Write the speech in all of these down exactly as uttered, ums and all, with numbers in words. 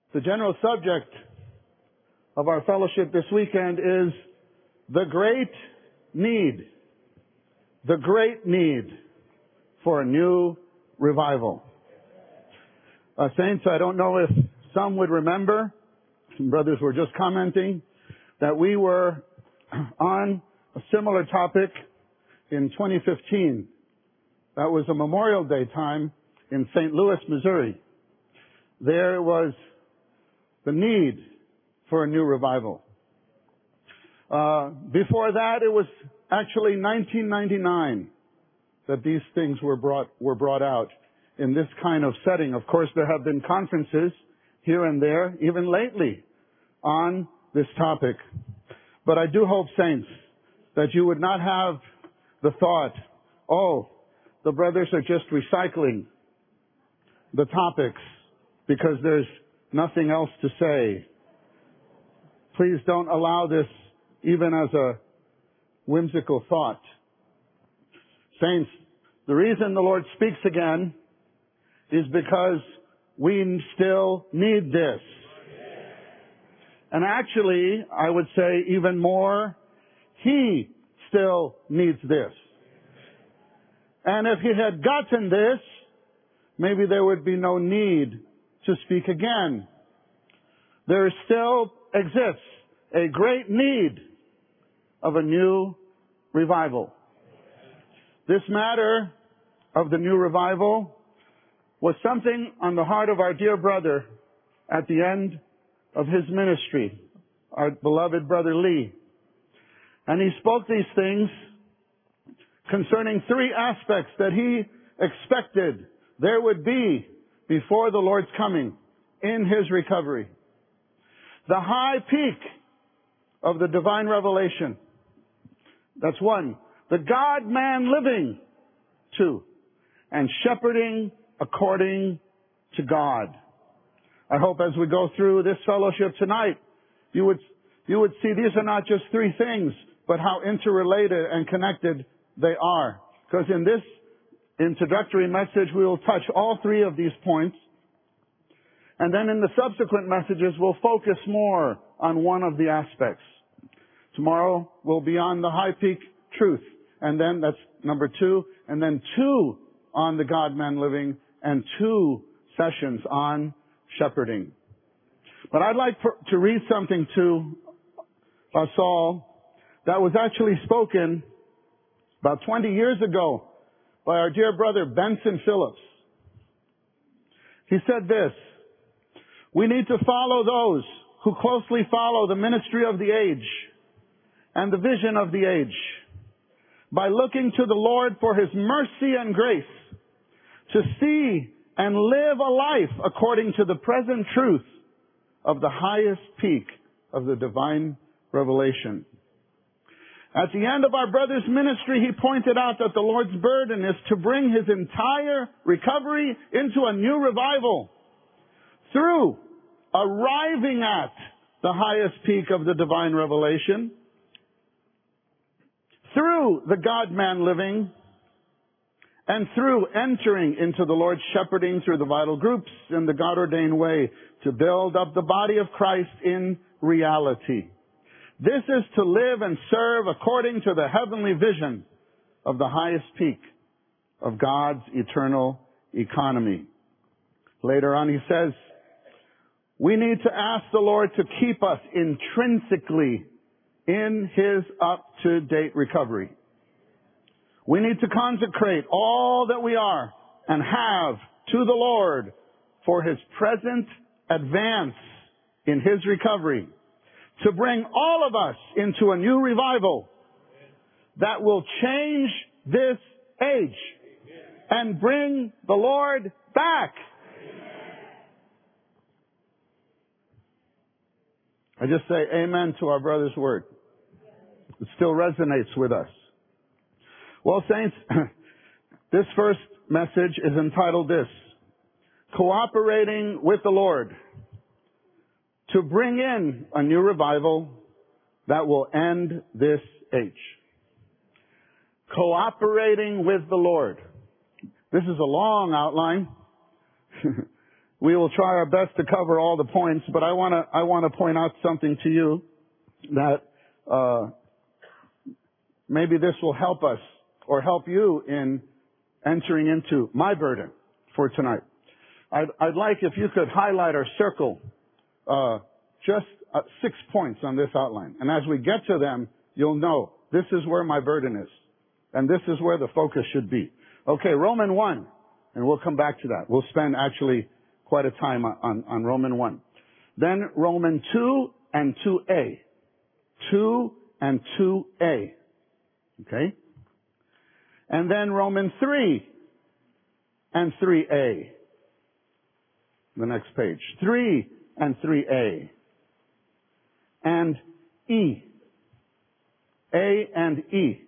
The general subject of our fellowship this weekend is the great need. The great need for a new revival. Uh, saints, I don't know if some would remember, some brothers were just commenting, that we were on a similar topic in twenty fifteen. That was a Memorial Day time in Saint Louis, Missouri. There was the need for a new revival. Uh, before that, it was actually nineteen ninety-nine that these things were brought were brought out in this kind of setting. Of course, there have been conferences here and there, even lately, on this topic. But I do hope, saints, that you would not have the thought, oh, the brothers are just recycling the topics because there's nothing else to say. Please don't allow this even as a whimsical thought. Saints, the reason the Lord speaks again is because we still need this. And actually, I would say even more, He still needs this. And if He had gotten this, maybe there would be no need to speak again. There still exists a great need of a new revival. This matter of the new revival was something on the heart of our dear brother at the end of his ministry, our beloved brother Lee. And he spoke these things concerning three aspects that he expected there would be before the Lord's coming in his recovery. The high peak of the divine revelation. That's one. The God-man living. Two. And shepherding according to God. I hope as we go through this fellowship tonight, you would, you would see these are not just three things, but how interrelated and connected they are. Because in this introductory message, we will touch all three of these points. And then in the subsequent messages, we'll focus more on one of the aspects. Tomorrow, we'll be on the high peak truth. And then that's number two. And then two on the God-man living and two sessions on shepherding. But I'd like to read something to us all that was actually spoken about twenty years ago by our dear brother Benson Phillips. He said this: we need to follow those who closely follow the ministry of the age and the vision of the age by looking to the Lord for His mercy and grace to see and live a life according to the present truth of the highest peak of the divine revelation. At the end of our brother's ministry, he pointed out that the Lord's burden is to bring His entire recovery into a new revival through arriving at the highest peak of the divine revelation, through the God-man living, and through entering into the Lord's shepherding through the vital groups in the God-ordained way to build up the body of Christ in reality. This is to live and serve according to the heavenly vision of the highest peak of God's eternal economy. Later on he says, we need to ask the Lord to keep us intrinsically in His up-to-date recovery. We need to consecrate all that we are and have to the Lord for His present advance in His recovery, to bring all of us into a new revival that will change this age and bring the Lord back. I just say amen to our brother's word. It still resonates with us. Well, saints, this first message is entitled this: Cooperating with the Lord to bring in a new revival that will end this age. Cooperating with the Lord. This is a long outline. We will try our best to cover all the points, but I want to I want to point out something to you that uh, maybe this will help us or help you in entering into my burden for tonight. I'd, I'd like if you could highlight or circle uh, just uh, six points on this outline. And as we get to them, you'll know this is where my burden is. And this is where the focus should be. Okay, Romans one. And we'll come back to that. We'll spend actually quite a time on, on, on Romans one. Then Romans two and two A. two and two A. Okay? And then Romans three and three A. The next page. three and three A. And E. A and E.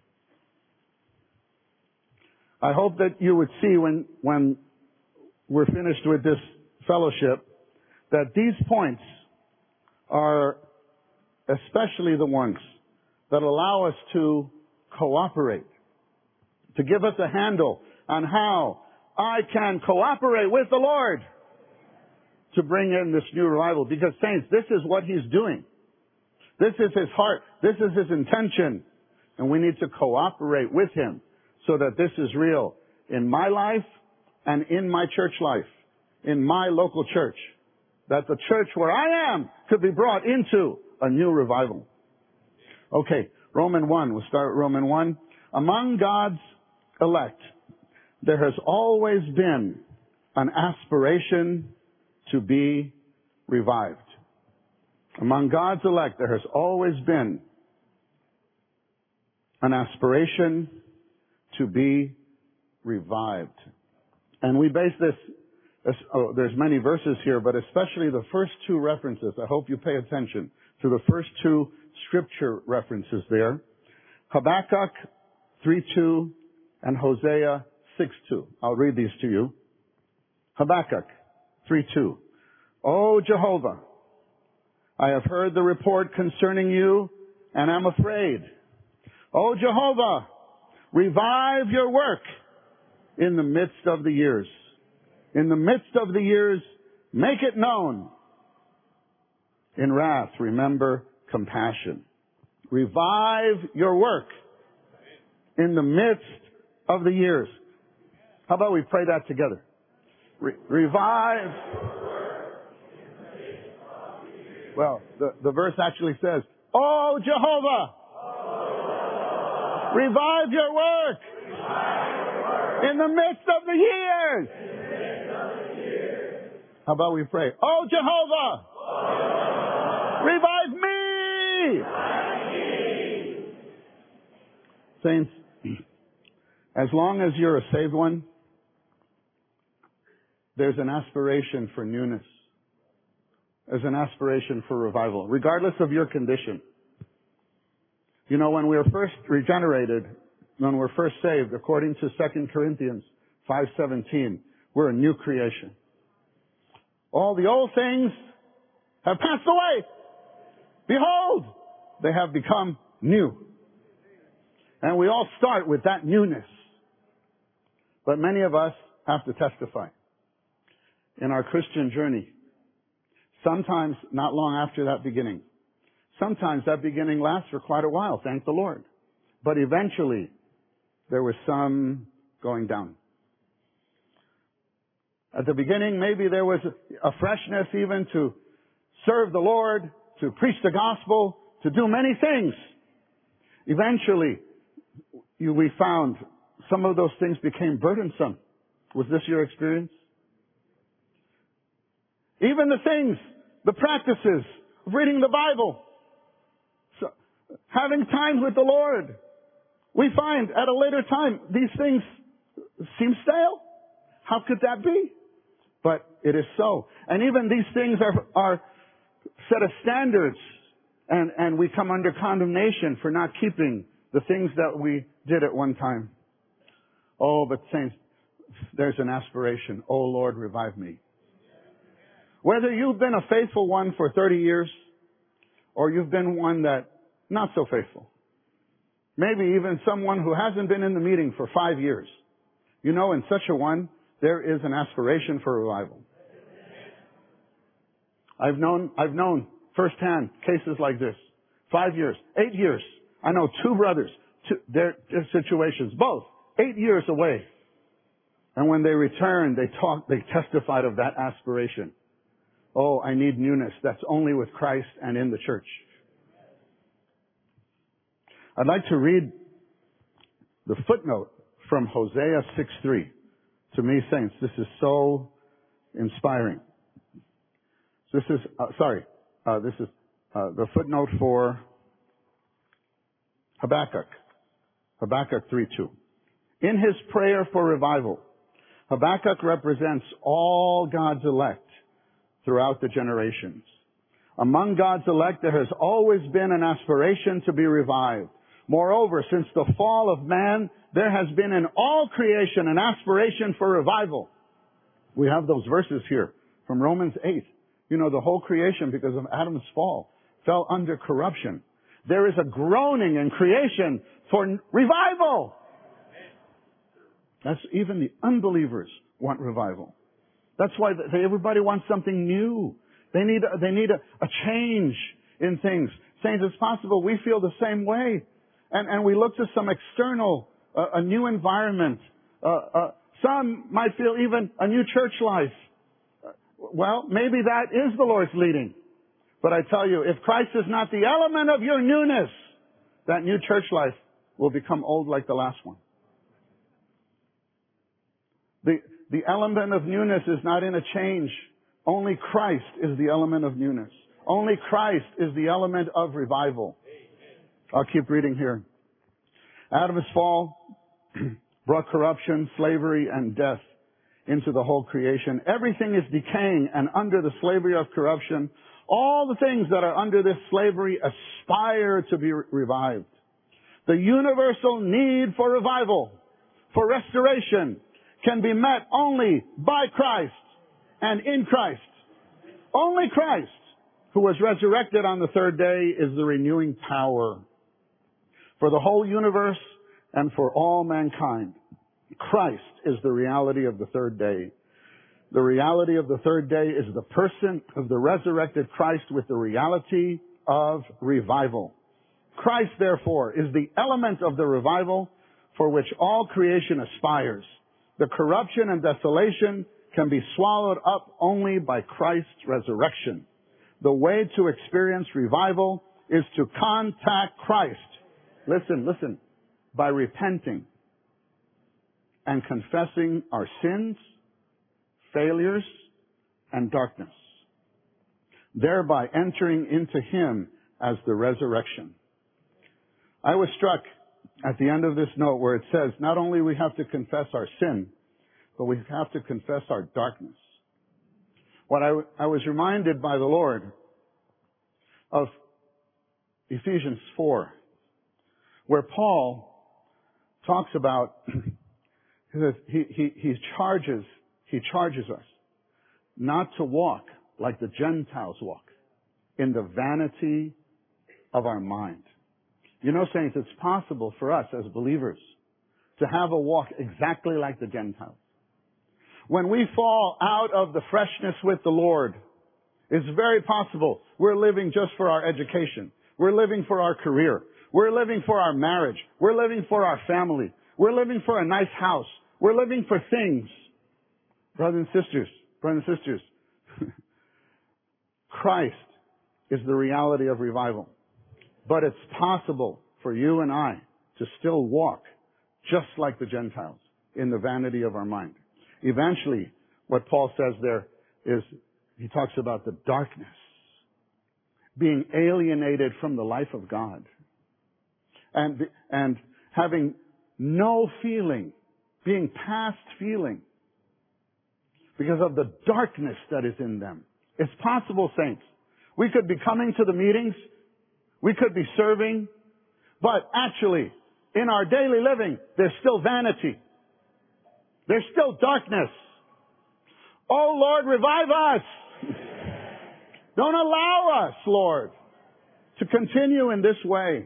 I hope that you would see when, when we're finished with this fellowship that these points are especially the ones that allow us to cooperate, to give us a handle on how I can cooperate with the Lord to bring in this new revival. Because, saints, this is what He's doing. This is His heart. This is His intention. And we need to cooperate with Him so that this is real in my life and in my church life, in my local church. That the church where I am could be brought into a new revival. Okay, Romans one. We'll start with Romans one. Among God's elect, there has always been an aspiration to be revived. Among God's elect, there has always been an aspiration to be revived. And we base this, oh, there's many verses here, but especially the first two references. I hope you pay attention to the first two scripture references there. Habakkuk three two and Hosea six two. I'll read these to you. Habakkuk three two. O Jehovah, I have heard the report concerning you, and am afraid. O Jehovah, revive your work in the midst of the years. In the midst of the years, make it known. In wrath, remember compassion. Revive your work in the midst of the years. How about we pray that together? Re- revive. Well, the, the verse actually says, Oh Jehovah, oh, revive your work, revive your work in the midst of the years. In the midst of the years. How about we pray, Oh Jehovah, oh, revive me. Revive me. Saints, as long as you're a saved one, there's an aspiration for newness. There's an aspiration for revival, regardless of your condition. You know, when we were first regenerated, when we're first saved, according to Second Corinthians five seventeen, we're a new creation. All the old things have passed away. Behold, they have become new. And we all start with that newness. But many of us have to testify in our Christian journey. Sometimes not long after that beginning. Sometimes that beginning lasts for quite a while, thank the Lord. But eventually, there was some going down. At the beginning, maybe there was a freshness even to serve the Lord, to preach the gospel, to do many things. Eventually, you, we found some of those things became burdensome. Was this your experience? Even the things, the practices of reading the Bible, so, having time with the Lord, we find at a later time these things seem stale. How could that be? But it is so. And even these things are, are set of standards, and, and we come under condemnation for not keeping the things that we did at one time. Oh, but saints, there's an aspiration. Oh Lord, revive me. Whether you've been a faithful one for thirty years, or you've been one that not so faithful. Maybe even someone who hasn't been in the meeting for five years. You know, in such a one, there is an aspiration for revival. I've known, I've known firsthand cases like this. Five years, eight years. I know two brothers, two, their, their situations, both eight years away. And when they returned, they talked, they testified of that aspiration. Oh, I need newness. That's only with Christ and in the church. I'd like to read the footnote from Hosea six three. To me, saints, this is so inspiring. This is, uh, sorry, uh, this is uh, the footnote for Habakkuk. Habakkuk three two. In his prayer for revival, Habakkuk represents all God's elect throughout the generations. Among God's elect, there has always been an aspiration to be revived. Moreover, since the fall of man, there has been in all creation an aspiration for revival. We have those verses here from Romans eight. You know, the whole creation, because of Adam's fall, fell under corruption. There is a groaning in creation for revival. That's even the unbelievers want revival. That's why they, everybody wants something new. They need, a, they need a, a change in things. Saints, it's possible we feel the same way. And, and we look to some external, uh, a new environment. Uh, uh, some might feel even a new church life. Uh, well, maybe that is the Lord's leading. But I tell you, if Christ is not the element of your newness, that new church life will become old like the last one. The, the element of newness is not in a change. Only Christ is the element of newness. Only Christ is the element of revival. I'll keep reading here. Adam's fall brought corruption, slavery, and death into the whole creation. Everything is decaying and under the slavery of corruption. All the things that are under this slavery aspire to be re- revived. The universal need for revival, for restoration, can be met only by Christ and in Christ. Only Christ, who was resurrected on the third day, is the renewing power for the whole universe and for all mankind. Christ is the reality of the third day. The reality of the third day is the person of the resurrected Christ with the reality of revival. Christ, therefore, is the element of the revival for which all creation aspires. The corruption and desolation can be swallowed up only by Christ's resurrection. The way to experience revival is to contact Christ. Listen, listen. By repenting and confessing our sins, failures, and darkness, thereby entering into Him as the resurrection. I was struck at the end of this note where it says not only we have to confess our sin, but we have to confess our darkness. What I, I was reminded by the Lord of Ephesians four, where Paul talks about he, he, he charges he charges us not to walk like the Gentiles walk, in the vanity of our mind. You know, saints, it's possible for us as believers to have a walk exactly like the Gentiles. When we fall out of the freshness with the Lord, it's very possible we're living just for our education. We're living for our career. We're living for our marriage. We're living for our family. We're living for a nice house. We're living for things. Brothers and sisters, brothers and sisters, Christ is the reality of revival. But it's possible for you and I to still walk just like the Gentiles in the vanity of our mind. Eventually, what Paul says there is, he talks about the darkness, being alienated from the life of God, and, and having no feeling, being past feeling, because of the darkness that is in them. It's possible, saints. We could be coming to the meetings, we could be serving, but actually, in our daily living, there's still vanity. There's still darkness. Oh, Lord, revive us. Don't allow us, Lord, to continue in this way.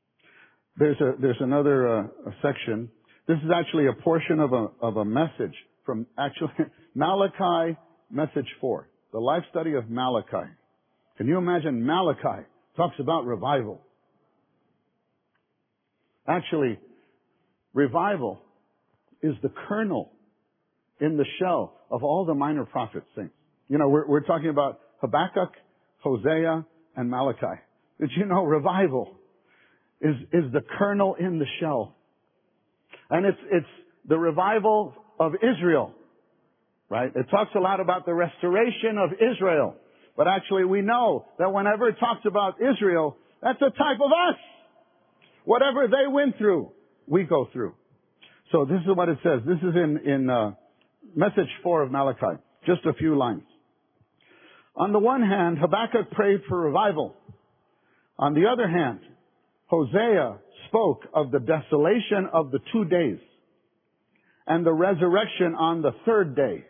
There's a, there's another uh, a section. This is actually a portion of a, of a message from actually Malachi, message four, the life study of Malachi. Can you imagine? Malachi talks about revival. Actually, revival is the kernel in the shell of all the minor prophets, saints. You know, we're, we're talking about Habakkuk, Hosea, and Malachi. Did you know revival is, is the kernel in the shell? And it's, it's the revival of Israel, right? It talks a lot about the restoration of Israel. But actually we know that whenever it talks about Israel, that's a type of us. Whatever they went through, we go through. So this is what it says. This is in, in uh, message four of Malachi. Just a few lines. On the one hand, Habakkuk prayed for revival. On the other hand, Hosea spoke of the desolation of the two days and the resurrection on the third day.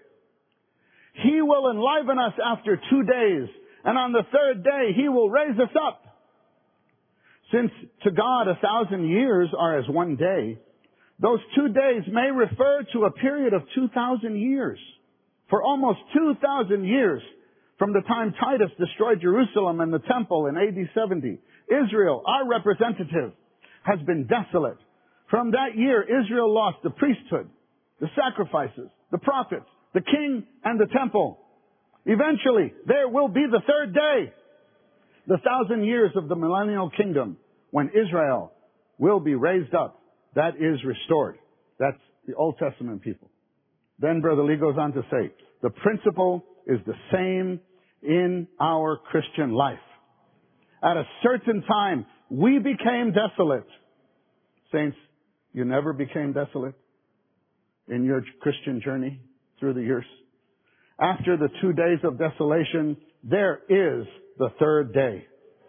He will enliven us after two days, and on the third day He will raise us up. Since to God a thousand years are as one day, those two days may refer to a period of two thousand years. For almost two thousand years, from the time Titus destroyed Jerusalem and the temple in A D seventy, Israel, our representative, has been desolate. From that year, Israel lost the priesthood, the sacrifices, the prophets, the king, and the temple. Eventually, there will be the third day, the thousand years of the millennial kingdom, when Israel will be raised up. That is restored. That's the Old Testament people. Then Brother Lee goes on to say, the principle is the same in our Christian life. At a certain time, we became desolate. Saints, you never became desolate in your Christian journey through the years. After the two days of desolation, there is the third day.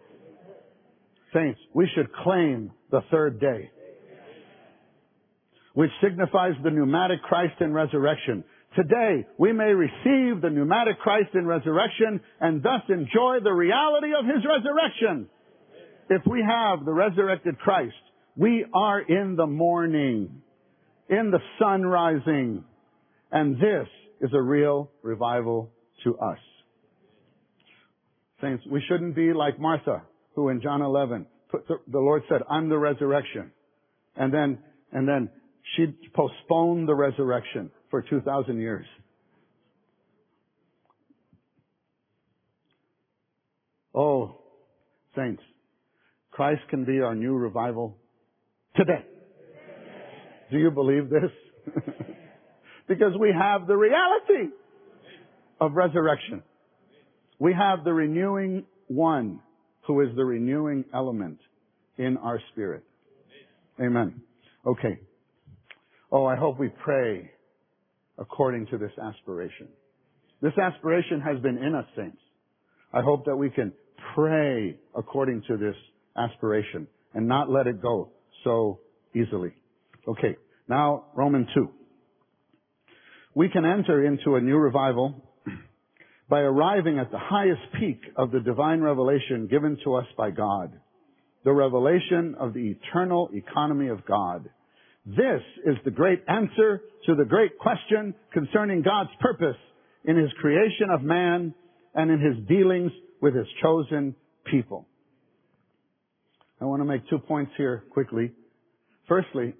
Saints, we should claim the third day, which signifies the pneumatic Christ in resurrection. Today, we may receive the pneumatic Christ in resurrection and thus enjoy the reality of His resurrection. If we have the resurrected Christ, we are in the morning, in the sun rising, and this is a real revival to us. Saints, we shouldn't be like Martha, who in John eleven, put the, the Lord said, I'm the resurrection. And then, and then she postponed the resurrection for two thousand years. Oh, saints, Christ can be our new revival today. Do you believe this? Because we have the reality of resurrection. We have the renewing one who is the renewing element in our spirit. Amen. Okay. Oh, I hope we pray according to this aspiration. This aspiration has been in us, saints. I hope that we can pray according to this aspiration and not let it go so easily. Okay, now Romans two. We can enter into a new revival by arriving at the highest peak of the divine revelation given to us by God, the revelation of the eternal economy of God. This is the great answer to the great question concerning God's purpose in His creation of man and in His dealings with His chosen people. I want to make two points here quickly. Firstly,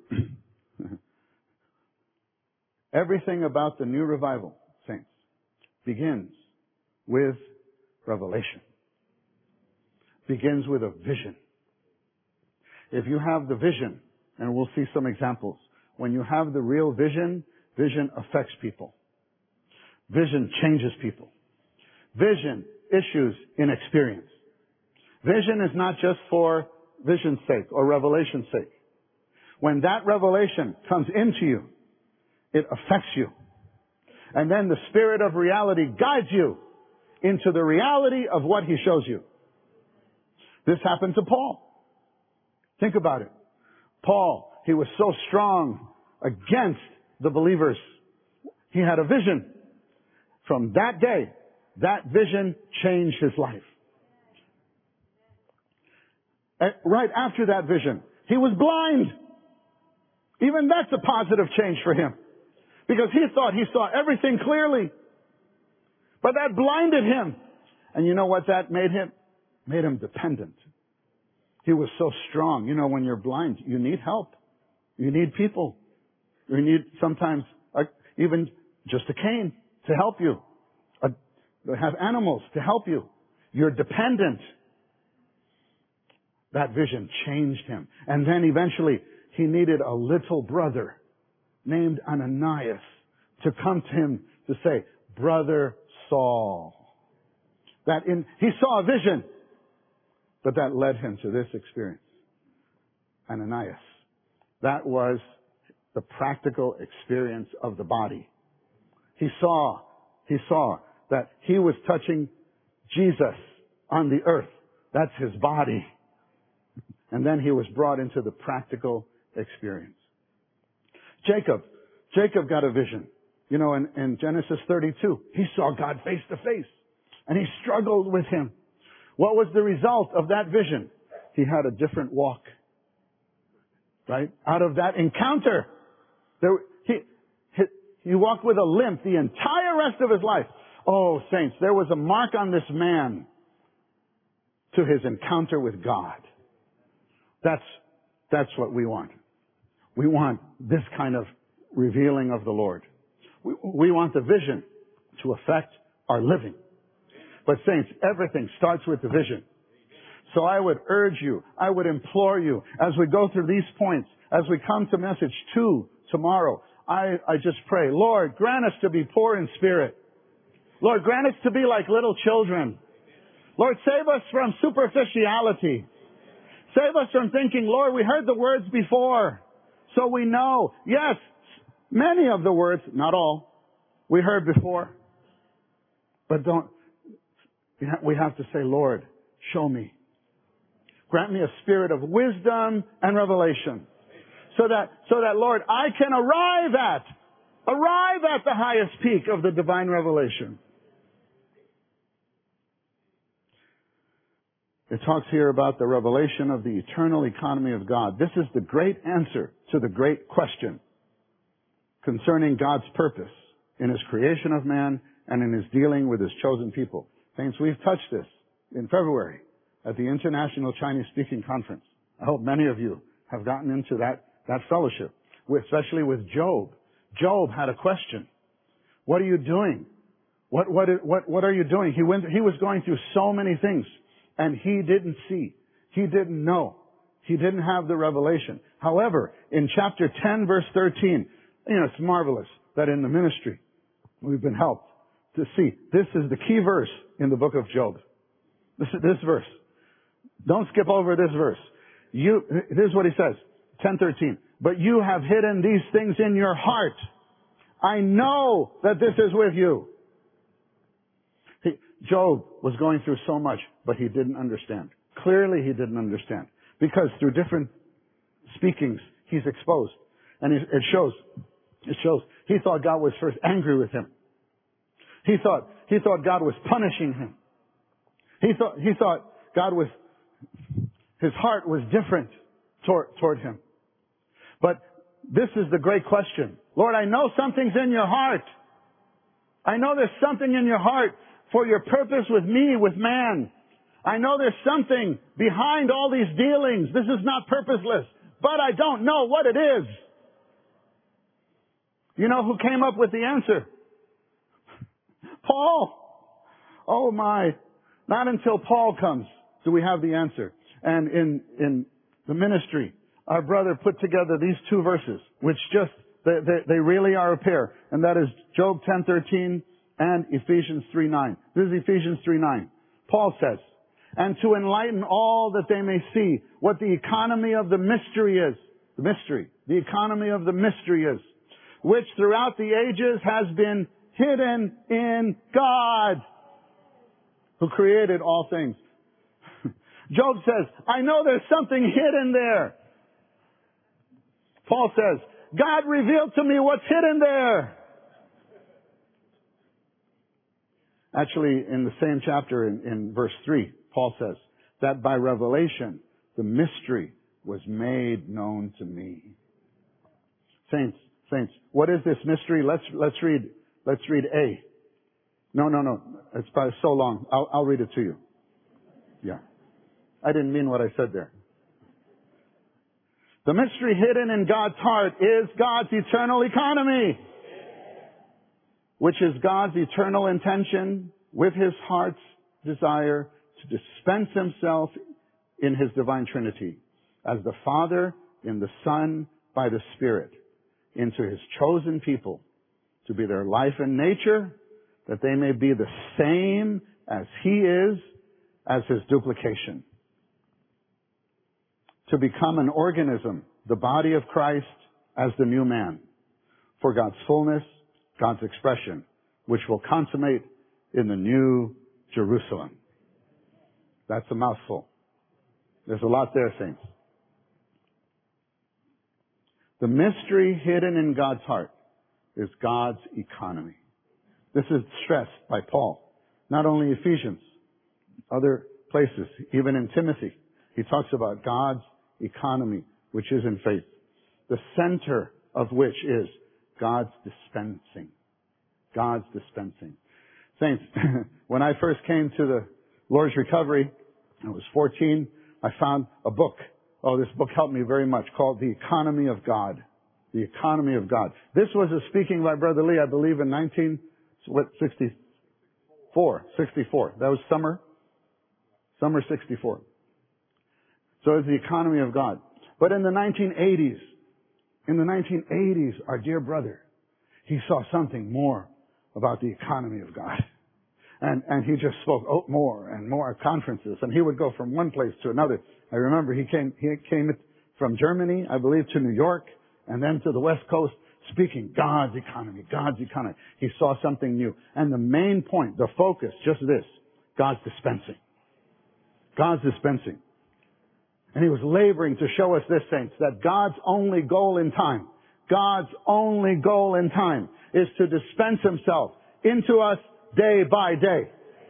everything about the new revival, saints, begins with revelation. Begins with a vision. If you have the vision, and we'll see some examples, when you have the real vision, vision affects people. Vision changes people. Vision issues in experience. Vision is not just for vision's sake or revelation's sake. When that revelation comes into you, it affects you. And then the Spirit of reality guides you into the reality of what He shows you. This happened to Paul. Think about it. Paul, he was so strong against the believers. He had a vision. From that day, that vision changed his life. Right after that vision, he was blind. Even that's a positive change for him. because he thought he saw everything clearly. But that blinded him. And you know what that made him? Made him dependent. He was so strong. You know, when you're blind, you need help. You need people. You need sometimes uh, even just a cane to help you. Uh, have animals to help you. You're dependent. That vision changed him. And then eventually he needed a little brother named Ananias to come to him to say, Brother Saul. That in, he saw a vision, but that led him to this experience. Ananias. That was the practical experience of the body. He saw, he saw that he was touching Jesus on the earth. That's his body. And then he was brought into the practical experience. Jacob. Jacob got a vision. You know, in, in Genesis thirty-two, he saw God face to face. And he struggled with him. What was the result of that vision? He had a different walk. Right? Out of that encounter, there, he, he, he walked with a limp the entire rest of his life. Oh, saints, there was a mark on this man to his encounter with God. That's, that's what we want. We want this kind of revealing of the Lord. We, we want the vision to affect our living. But saints, everything starts with the vision. So I would urge you, I would implore you, as we go through these points, as we come to message two tomorrow, I, I just pray, Lord, grant us to be poor in spirit. Lord, grant us to be like little children. Lord, save us from superficiality. Save us from thinking, Lord, we heard the words before, so we know. Yes, many of the words, not all, we heard before. But don't, we have to say, Lord, show me. Grant me a spirit of wisdom and revelation. So that, so that, Lord, I can arrive at, arrive at the highest peak of the divine revelation. It talks here about the revelation of the eternal economy of God. This is the great answer to the great question concerning God's purpose in His creation of man and in His dealing with His chosen people. Saints, we've touched this in February at the International Chinese Speaking Conference. I hope many of you have gotten into that, that fellowship, especially with Job. Job had a question. What are you doing? What, what, what, what are you doing? He went, he was going through so many things. And he didn't see. He didn't know. He didn't have the revelation. However, in chapter ten, verse thirteen, you know, it's marvelous that in the ministry we've been helped to see. This is the key verse in the book of Job. This is this verse. Don't skip over this verse. You, here's what he says, ten thirteen. But you have hidden these things in your heart. I know that this is with you. He, Job was going through so much, but he didn't understand. Clearly he didn't understand. Because through different speakings, he's exposed. And it shows, it shows, he thought God was first angry with him. He thought, he thought God was punishing him. He thought, he thought God was, his heart was different toward, toward him. But this is the great question. Lord, I know something's in your heart. I know there's something in your heart for your purpose with me, with man. I know there's something behind all these dealings. This is not purposeless, but I don't know what it is. You know who came up with the answer? Paul. Oh my. Not until Paul comes do we have the answer. And in, in the ministry, our brother put together these two verses, which just, they, they, they really are a pair. And that is Job ten thirteen and Ephesians three nine. This is Ephesians three nine. Paul says, and to enlighten all that they may see what the economy of the mystery is. The mystery. The economy of the mystery is. Which throughout the ages has been hidden in God, who created all things. Job says, I know there's something hidden there. Paul says, God revealed to me what's hidden there. Actually, in the same chapter, in, in verse three, Paul says that by revelation, the mystery was made known to me. Saints, Saints, what is this mystery? Let's, let's read, let's read A. No, no, no. It's probably so long. I'll, I'll read it to you. Yeah. I didn't mean what I said there. The mystery hidden in God's heart is God's eternal economy, which is God's eternal intention with His heart's desire to dispense Himself in His divine Trinity as the Father in the Son by the Spirit into His chosen people to be their life and nature, that they may be the same as He is as His duplication. To become an organism, the body of Christ as the new man, for God's fullness, God's expression, which will consummate in the new Jerusalem. That's a mouthful. There's a lot there, saints. The mystery hidden in God's heart is God's economy. This is stressed by Paul. Not only Ephesians, other places, even in Timothy. He talks about God's economy, which is in faith. The center of which is God's dispensing. God's dispensing. Saints, when I first came to the Lord's Recovery, I was fourteen, I found a book. Oh, this book helped me very much, called The Economy of God. The Economy of God. This was a speaking by Brother Lee, I believe, in nineteen sixty-four. sixty-four. That was summer. Summer sixty-four. So it's the economy of God. But in the nineteen eighties, in the nineteen eighties, our dear brother, he saw something more about the economy of God. And, and he just spoke oh, more and more at conferences. And he would go from one place to another. I remember he came, he came from Germany, I believe, to New York, and then to the West Coast, speaking God's economy, God's economy. He saw something new. And the main point, the focus, just this, God's dispensing. God's dispensing. And he was laboring to show us this, saints, that God's only goal in time, God's only goal in time is to dispense Himself into us day by day.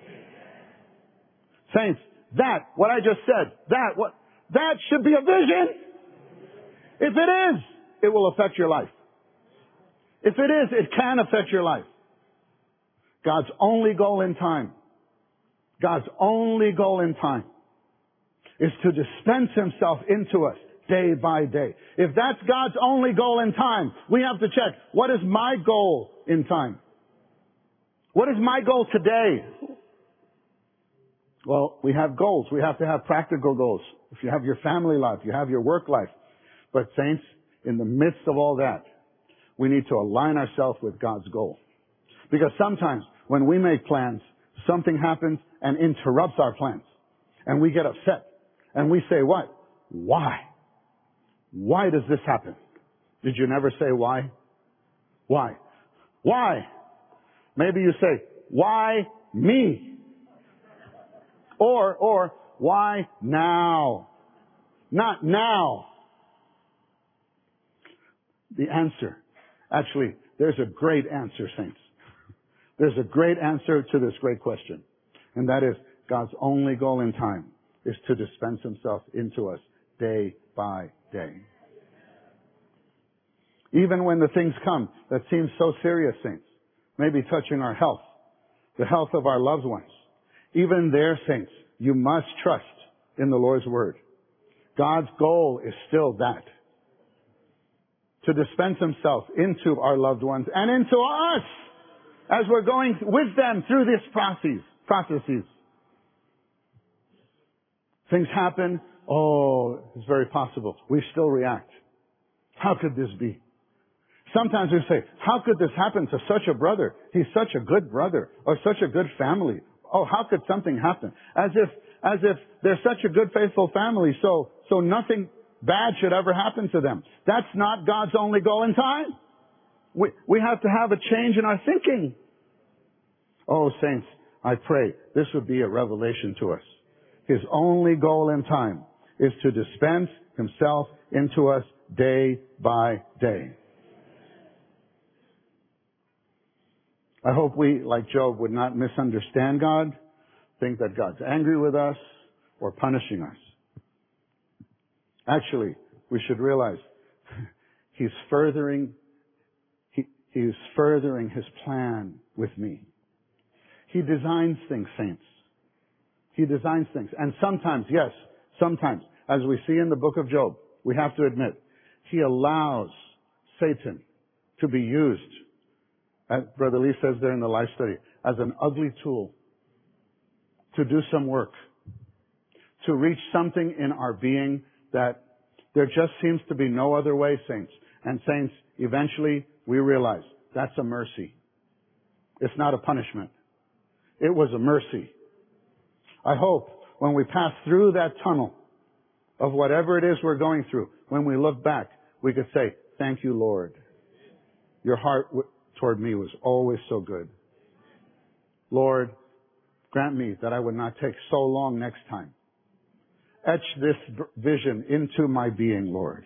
Saints, that, what I just said, that, what, that should be a vision. If it is, it will affect your life. If it is, it can affect your life. God's only goal in time, God's only goal in time is to dispense Himself into us day by day. If that's God's only goal in time, we have to check, what is my goal in time? What is my goal today? Well, we have goals. We have to have practical goals. If you have your family life, you have your work life. But saints, in the midst of all that, we need to align ourselves with God's goal. Because sometimes when we make plans, something happens and interrupts our plans. And we get upset. And we say, what? Why? Why does this happen? Did you never say why? Why? Why? Maybe you say, why me? Or, or, why now? Not now. The answer. Actually, there's a great answer, saints. There's a great answer to this great question. And that is, God's only goal in time is to dispense Himself into us day by day. Even when the things come that seem so serious, saints, maybe touching our health, the health of our loved ones, even there, saints, you must trust in the Lord's Word. God's goal is still that. To dispense Himself into our loved ones and into us as we're going with them through this process, processes. Things happen. Oh, it's very possible. We still react. How could this be? Sometimes we say, how could this happen to such a brother? He's such a good brother or such a good family. Oh, how could something happen? As if, as if they're such a good, faithful family, so, so nothing bad should ever happen to them. That's not God's only goal in time. We, we have to have a change in our thinking. Oh, saints, I pray this would be a revelation to us. His only goal in time is to dispense Himself into us day by day. I hope we, like Job, would not misunderstand God, think that God's angry with us or punishing us. Actually, we should realize He's furthering He is furthering His plan with me. He designs things, saints. He designs things. And sometimes, yes, sometimes, as we see in the book of Job, we have to admit, He allows Satan to be used, as Brother Lee says there in the life study, as an ugly tool to do some work, to reach something in our being that there just seems to be no other way, saints. And saints, eventually we realize that's a mercy. It's not a punishment. It was a mercy. I hope when we pass through that tunnel of whatever it is we're going through, when we look back, we could say, thank you, Lord. Your heart w- toward me was always so good. Lord, grant me that I would not take so long next time. Etch this b- vision into my being, Lord.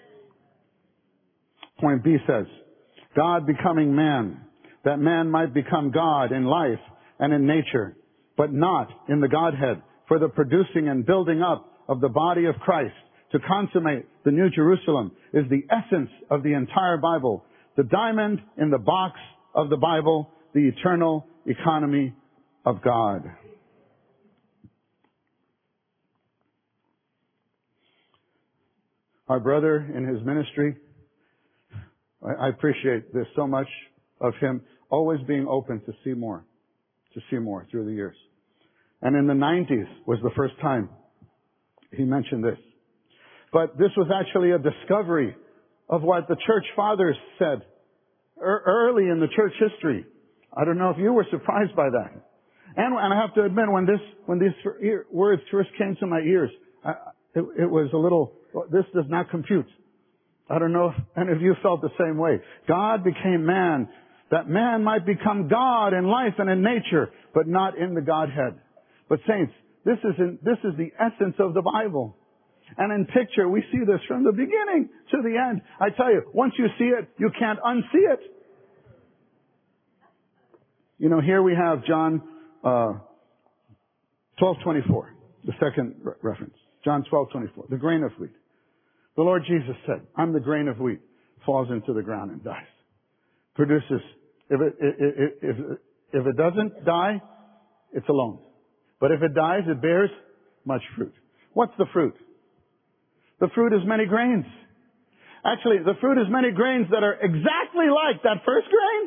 Point B says, God becoming man, that man might become God in life and in nature, but not in the Godhead, for the producing and building up of the body of Christ to consummate the New Jerusalem is the essence of the entire Bible, the diamond in the box of the Bible, the eternal economy of God. Our brother in his ministry, I appreciate this so much of him always being open to see more, to see more through the years. And in the nineties was the first time he mentioned this. But this was actually a discovery of what the church fathers said er- early in the church history. I don't know if you were surprised by that. And, and I have to admit, when this, when these ear, words first came to my ears, I, it, it was a little, this does not compute. I don't know if any of you felt the same way. God became man, that man might become God in life and in nature, but not in the Godhead. But saints, this is in, this is the essence of the Bible. And in picture, we see this from the beginning to the end. I tell you, once you see it, you can't unsee it. You know, here we have John uh, twelve twenty-four, the second re- reference. John twelve twenty-four, the grain of wheat. The Lord Jesus said, I'm the grain of wheat, falls into the ground and dies. Produces, if it, if, if, if it doesn't die, it's alone. But if it dies, it bears much fruit. What's the fruit? The fruit is many grains. Actually, the fruit is many grains that are exactly like that first grain.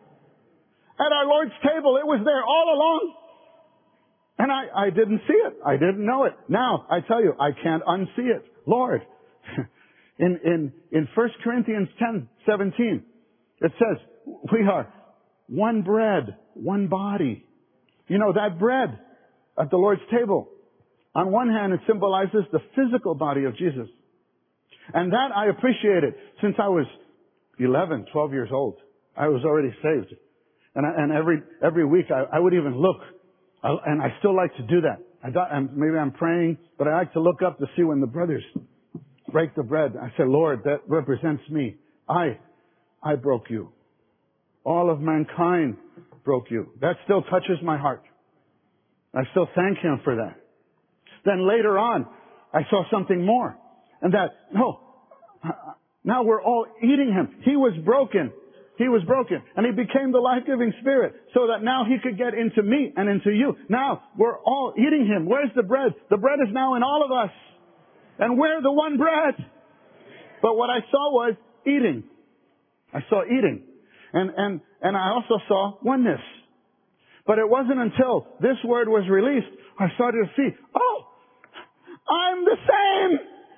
At our Lord's table, it was there all along. And I, I didn't see it. I didn't know it. Now, I tell you, I can't unsee it. Lord, in, in, in First Corinthians ten seventeen, it says, we are one bread, one body. You know, that bread at the Lord's table, on one hand, it symbolizes the physical body of Jesus. And that I appreciated since I was eleven, twelve years old. I was already saved. And, I, and every, every week I, I would even look. I, and I still like to do that. I got, and maybe I'm praying, but I like to look up to see when the brothers break the bread. I say, Lord, that represents me. I, I broke you. All of mankind broke you. That still touches my heart. I still thank Him for that. Then later on, I saw something more. And that, no, now we're all eating Him. He was broken. He was broken. And He became the life-giving Spirit so that now He could get into me and into you. Now we're all eating Him. Where's the bread? The bread is now in all of us. And we're the one bread. But what I saw was eating. I saw eating. And, and, and I also saw oneness. But it wasn't until this word was released, I started to see, oh, I'm the same.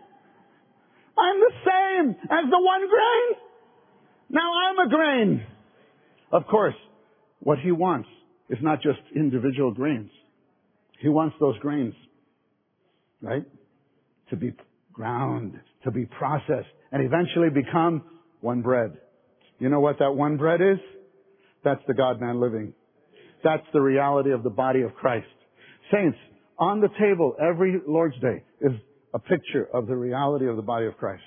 I'm the same as the one grain. Now I'm a grain. Of course, what He wants is not just individual grains. He wants those grains, right, to be ground, to be processed, and eventually become one bread. You know what that one bread is? That's the God-man living. That's the reality of the body of Christ. Saints, on the table every Lord's Day is a picture of the reality of the body of Christ.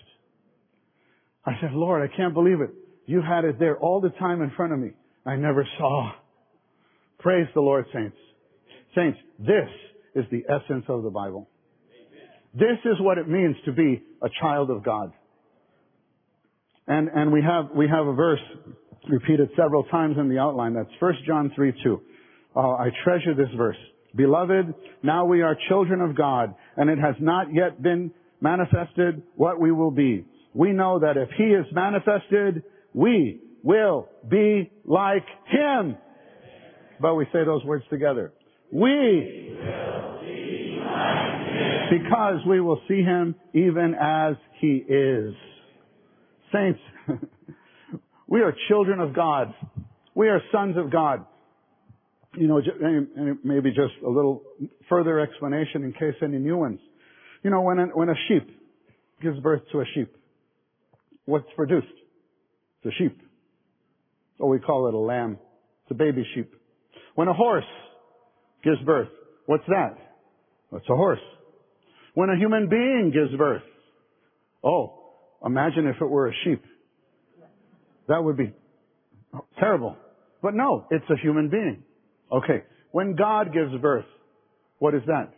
I said, Lord, I can't believe it. You had it there all the time in front of me. I never saw. Praise the Lord, saints. Saints, this is the essence of the Bible. This is what it means to be a child of God. And, and we have, we have a verse repeated several times in the outline. That's First John three two. Oh, I treasure this verse. Beloved, now we are children of God, and it has not yet been manifested what we will be. We know that if He is manifested, we will be like Him. But we say those words together. We will be like Him. Because we will see Him even as He is. Saints, we are children of God. We are sons of God. You know, maybe just a little further explanation in case any new ones. You know, when a, when a sheep gives birth to a sheep, what's produced? It's a sheep. Or we call it a lamb. It's a baby sheep. When a horse gives birth, what's that? It's a horse. When a human being gives birth, oh, imagine if it were a sheep. That would be terrible. But no, it's a human being. Okay. When God gives birth, what is that?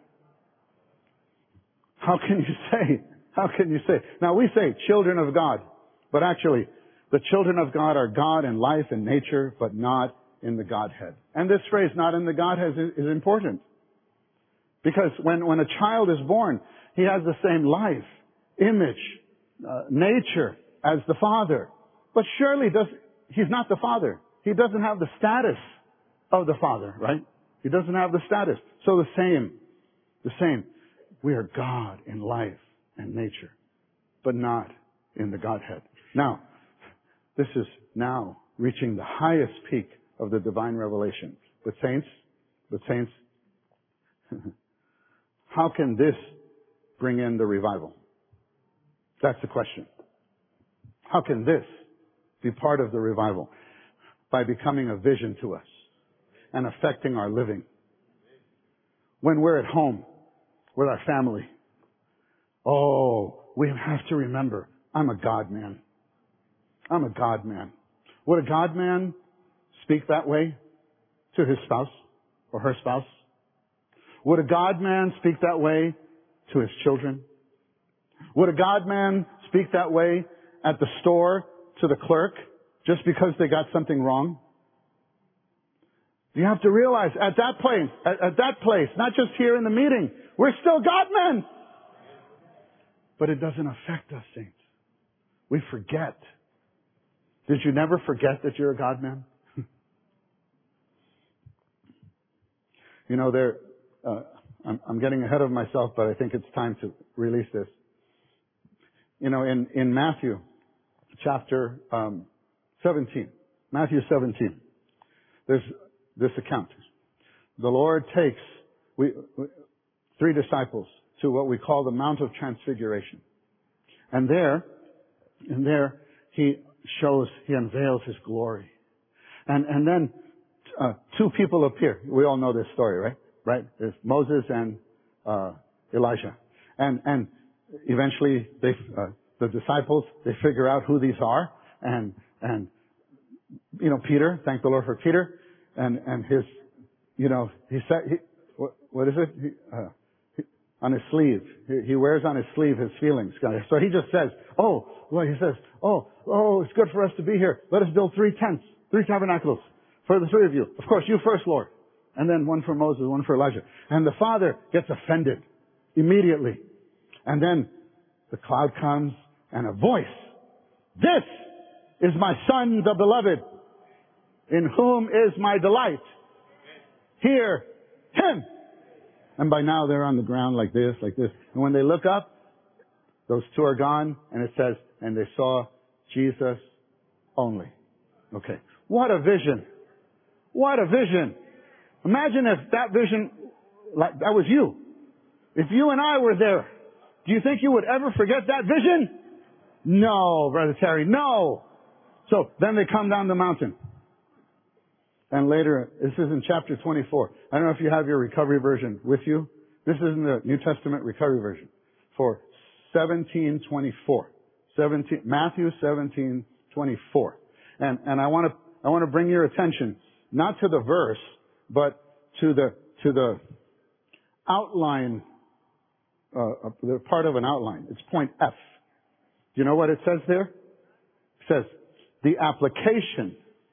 How can you say? How can you say? Now we say children of God, but actually the children of God are God in life and nature, but not in the Godhead. And this phrase, not in the Godhead, is, is important. Because when, when a child is born, he has the same life, image, uh, nature as the Father. But surely does, he's not the Father. He doesn't have the status of the Father, right? He doesn't have the status. So the same, the same. We are God in life and nature, but not in the Godhead. Now, this is now reaching the highest peak of the divine revelation. But saints, but saints, how can this bring in the revival? That's the question. How can this be part of the revival? By becoming a vision to us and affecting our living. When we're at home with our family, oh, we have to remember, I'm a God man. I'm a God man. Would a God man speak that way to his spouse or her spouse? Would a God man speak that way to his children? Would a God man speak that way at the store to the clerk just because they got something wrong? You have to realize at that place, at, at that place, not just here in the meeting, we're still God men. But it doesn't affect us, saints. We forget. Did you never forget that you're a God man? You know, there, uh, I'm, I'm getting ahead of myself, but I think it's time to release this. You know, in, in Matthew chapter um, seventeen, Matthew seventeen, there's this account. The Lord takes we, we, three disciples to what we call the Mount of Transfiguration. And there, and there, He shows, He unveils His glory. And, and then uh, two people appear. We all know this story, right? Right? There's Moses and uh, Elijah. And, and eventually they, uh, the disciples, they figure out who these are. And, and, you know, Peter, thank the Lord for Peter. And, and his, you know, he said, he, what, what is it? He, uh, he, on his sleeve. He, he wears on his sleeve his feelings. So he just says, oh, well, he says, oh, oh, it's good for us to be here. Let us build three tents, three tabernacles for the three of you. Of course, you first, Lord. And then one for Moses, one for Elijah. And the Father gets offended immediately. And then the cloud comes and a voice. This is my Son, the beloved, in whom is my delight. Hear Him. And by now they're on the ground like this, like this. And when they look up, those two are gone. And it says, and they saw Jesus only. Okay. What a vision. What a vision. Imagine if that vision, like that was you. If you and I were there, do you think you would ever forget that vision? No, Brother Terry, no. So then they come down the mountain. And later, this is in chapter twenty-four. I don't know if you have your recovery version with you. This is in the New Testament recovery version for seventeen twenty-four. seventeen, Matthew seventeen twenty-four. And, and I want to, I want to bring your attention not to the verse, but to the, to the outline, uh, the part of an outline. It's point F. Do you know what it says there? It says, the application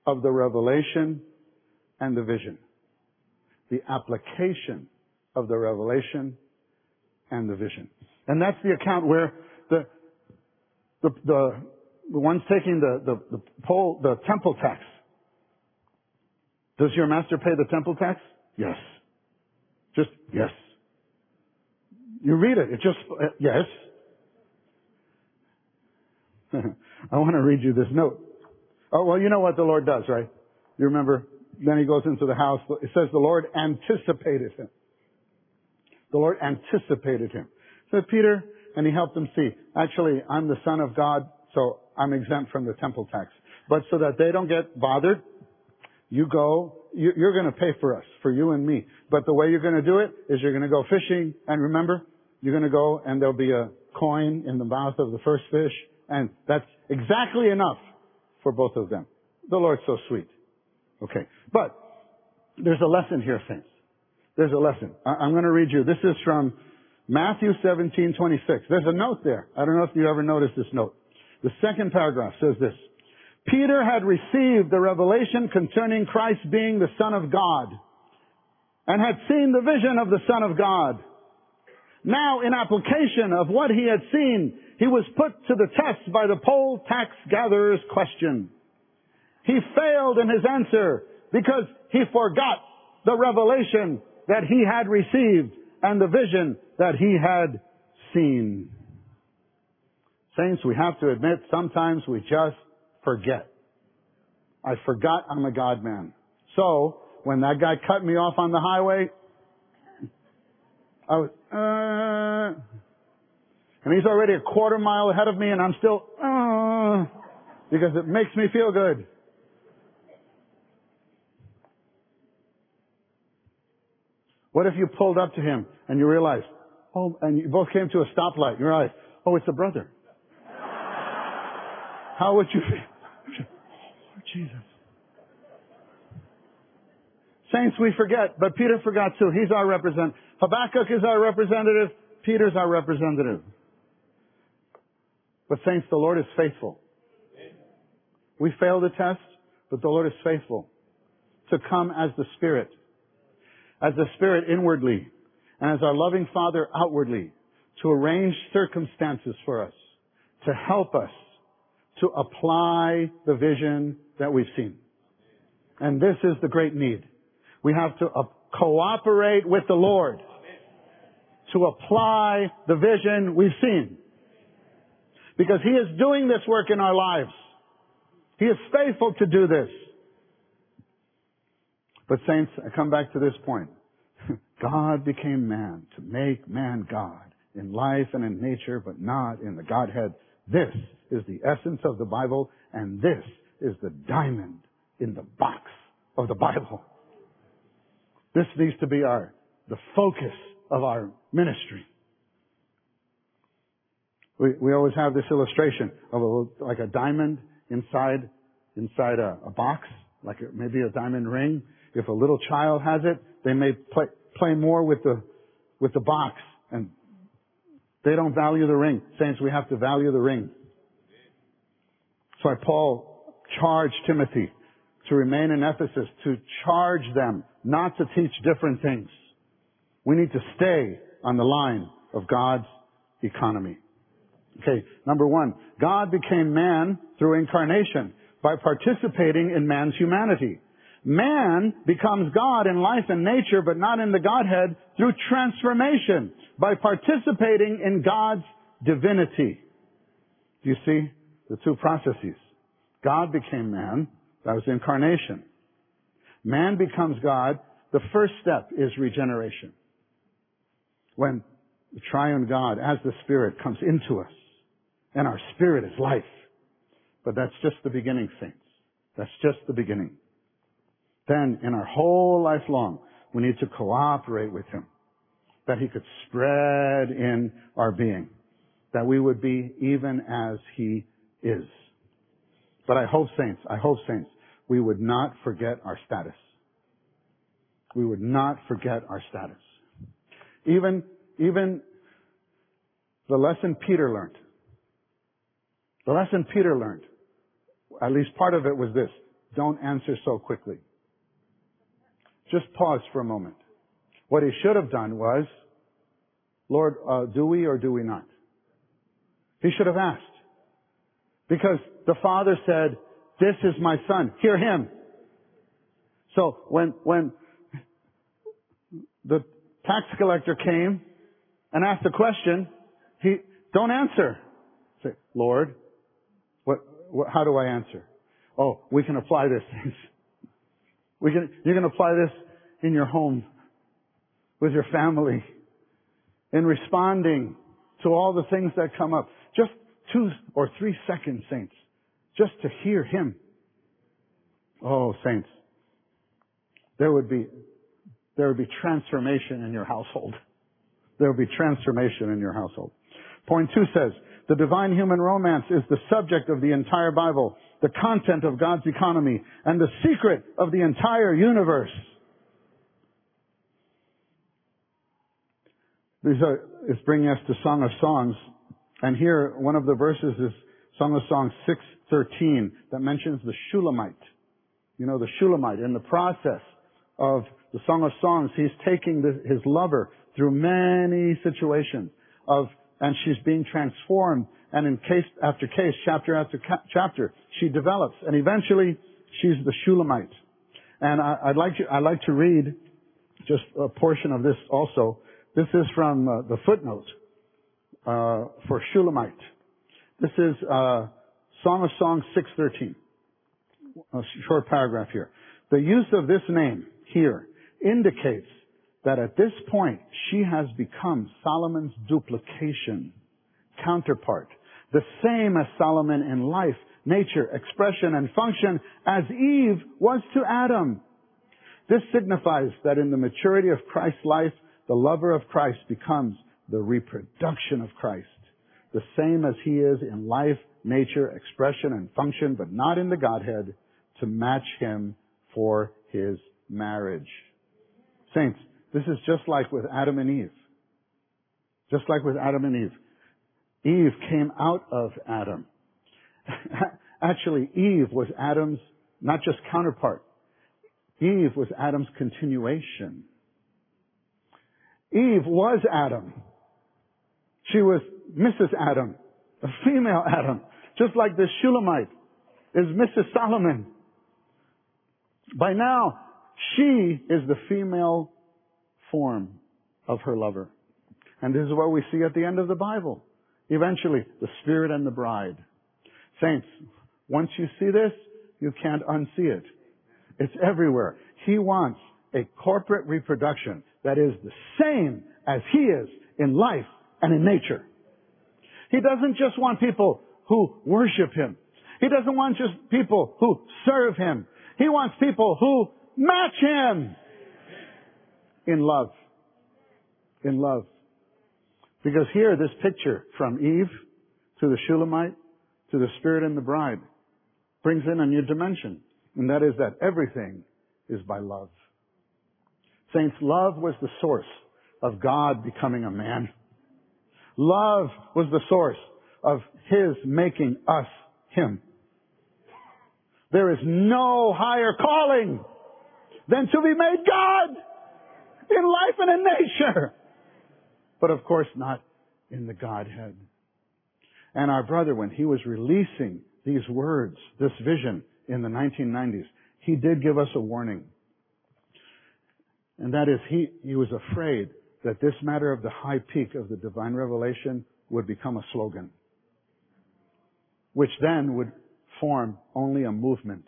of the revelation and the vision. The application of the revelation and the vision. And that's the account where the the the, the one's taking the, the, the poll, the temple tax. Does your master pay the temple tax? Yes. Just yes. You read it. It just uh, yes. I want to read you this note. Oh, well, you know what the Lord does, right? You remember? Then he goes into the house. It says the Lord anticipated him. The Lord anticipated him. So Peter, and he helped him see, actually, I'm the Son of God, so I'm exempt from the temple tax. But so that they don't get bothered, you go, you, you're going to pay for us, for you and me. But the way you're going to do it is you're going to go fishing, and remember, you're going to go and there'll be a coin in the mouth of the first fish, and that's exactly enough for both of them. The Lord's so sweet. Okay. But there's a lesson here, saints. There's a lesson. I, I'm going to read you. This is from Matthew seventeen twenty-six. There's a note there. I don't know if you ever noticed this note. The second paragraph says this. Peter had received the revelation concerning Christ being the Son of God and had seen the vision of the Son of God. Now, in application of what he had seen, he was put to the test by the poll tax gatherer's question. He failed in his answer because he forgot the revelation that he had received and the vision that he had seen. Saints, we have to admit, sometimes we just forget. I forgot I'm a God man. So, when that guy cut me off on the highway, I was, uh, and he's already a quarter mile ahead of me and I'm still, uh, because it makes me feel good. What if you pulled up to him and you realized, oh, and you both came to a stoplight and you realized, oh, it's a brother. How would you feel? Oh, Jesus. Saints, we forget, but Peter forgot too. He's our representative. Habakkuk is our representative. Peter's our representative. But saints, the Lord is faithful. We fail the test, but the Lord is faithful to come as the Spirit. As the Spirit inwardly, and as our loving Father outwardly, to arrange circumstances for us, to help us to apply the vision that we've seen. And this is the great need. We have to uh, cooperate with the Lord to apply the vision we've seen. Because He is doing this work in our lives. He is faithful to do this. But saints, I come back to this point. God became man to make man God in life and in nature, but not in the Godhead. This is the essence of the Bible, and this is the diamond in the box of the Bible. This needs to be our, the focus of our ministry. We, we always have this illustration of a, like a diamond inside, inside a, a box, like a, maybe a diamond ring. If a little child has it, they may play, play more with the, with the box, and they don't value the ring. Saints, we have to value the ring. So Paul charged Timothy to remain in Ephesus, to charge them not to teach different things. We need to stay on the line of God's economy. Okay, number one, God became man through incarnation by participating in man's humanity. Man becomes God in life and nature, but not in the Godhead, through transformation, by participating in God's divinity. Do you see the two processes? God became man. That was incarnation. Man becomes God. The first step is regeneration. When the triune God, as the Spirit, comes into us, and our spirit is life. But that's just the beginning, saints. That's just the beginning. Then, in our whole life long, we need to cooperate with Him, that He could spread in our being, that we would be even as He is. But I hope, saints, I hope, saints, we would not forget our status. We would not forget our status. Even, even the lesson Peter learned. The lesson Peter learned, at least part of it was this. don't answer so quickly. Just pause for a moment. What he should have done was, Lord, uh, do we or do we not? He should have asked. Because the Father said, this is my Son. Hear him. So when, when the tax collector came and asked a question, he, don't answer. Say, Lord, what, what, how do I answer? Oh, we can apply this. we can, you can apply this in your home, with your family, in responding to all the things that come up. Just two or three seconds, saints, just to hear him. Oh, saints, there would be, there would be transformation in your household. There would be transformation in your household. Point two says, the divine human romance is the subject of the entire Bible, the content of God's economy, and the secret of the entire universe. These are, it's bringing us to Song of Songs. And here, one of the verses is Song of Songs six thirteen that mentions the Shulamite. You know, the Shulamite. In the process of the Song of Songs, he's taking the, his lover through many situations of, and she's being transformed. And in case after case, chapter after ca- chapter, she develops. And eventually, she's the Shulamite. And I, I'd like to, I'd like to read just a portion of this also. This is from uh, the footnote uh, for Shulamite. This is uh, Song of Songs six thirteen. A short paragraph here. The use of this name here indicates that at this point she has become Solomon's duplication, counterpart, the same as Solomon in life, nature, expression, and function as Eve was to Adam. This signifies that in the maturity of Christ's life, the lover of Christ becomes the reproduction of Christ, the same as he is in life, nature, expression, and function, but not in the Godhead, to match him for his marriage. Saints, this is just like with Adam and Eve. Just like with Adam and Eve. Eve came out of Adam. Actually, Eve was Adam's, not just counterpart. Eve was Adam's continuation. Eve was Adam. She was Missus Adam, a female Adam, just like this Shulamite is Missus Solomon. By now, she is the female form of her lover. And this is what we see at the end of the Bible. Eventually, the Spirit and the bride. Saints, once you see this, you can't unsee it. It's everywhere. He wants a corporate reproduction that is the same as he is in life and in nature. He doesn't just want people who worship him. He doesn't want just people who serve him. He wants people who match him in love. In love. Because here, this picture from Eve to the Shulamite to the Spirit and the bride brings in a new dimension. And that is that everything is by love. Saints, love was the source of God becoming a man. Love was the source of his making us him. There is no higher calling than to be made God in life and in nature. But of course not in the Godhead. And our brother, when he was releasing these words, this vision in the nineteen nineties, he did give us a warning. And that is, he, he was afraid that this matter of the high peak of the divine revelation would become a slogan, which then would form only a movement.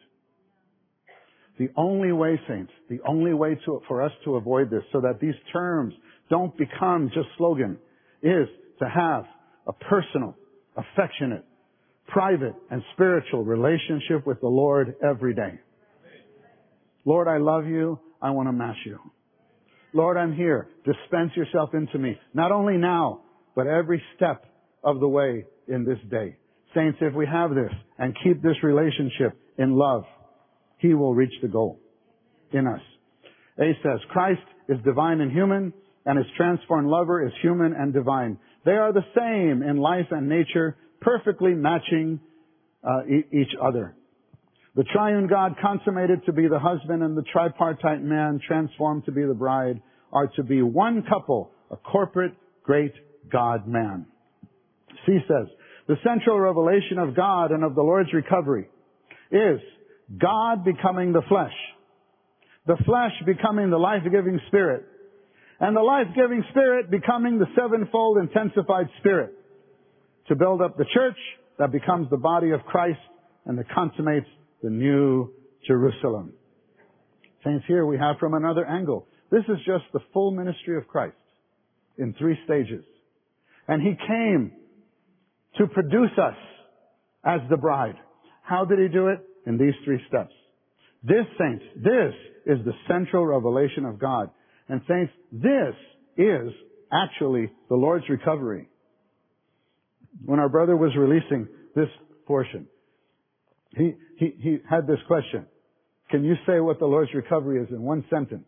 The only way, saints, the only way to, for us to avoid this, so that these terms don't become just slogan, is to have a personal, affectionate, private, and spiritual relationship with the Lord every day. Lord, I love you. I want to mash you. Lord, I'm here. Dispense yourself into me. Not only now, but every step of the way in this day. Saints, if we have this and keep this relationship in love, he will reach the goal in us. A says, Christ is divine and human, and his transformed lover is human and divine. They are the same in life and nature, perfectly matching uh, e- each other. The triune God consummated to be the husband and the tripartite man transformed to be the bride are to be one couple, a corporate great God-man. C says, the central revelation of God and of the Lord's recovery is God becoming the flesh, the flesh becoming the life-giving spirit, and the life-giving spirit becoming the sevenfold intensified spirit to build up the church that becomes the body of Christ and that consummates the new Jerusalem. Saints, here we have from another angle. This is just the full ministry of Christ in three stages. And He came to produce us as the bride. How did He do it? In these three steps. This, saints, this is the central revelation of God. And saints, this is actually the Lord's recovery. When our brother was releasing this portion, he, he, he had this question. Can you say what the Lord's recovery is in one sentence?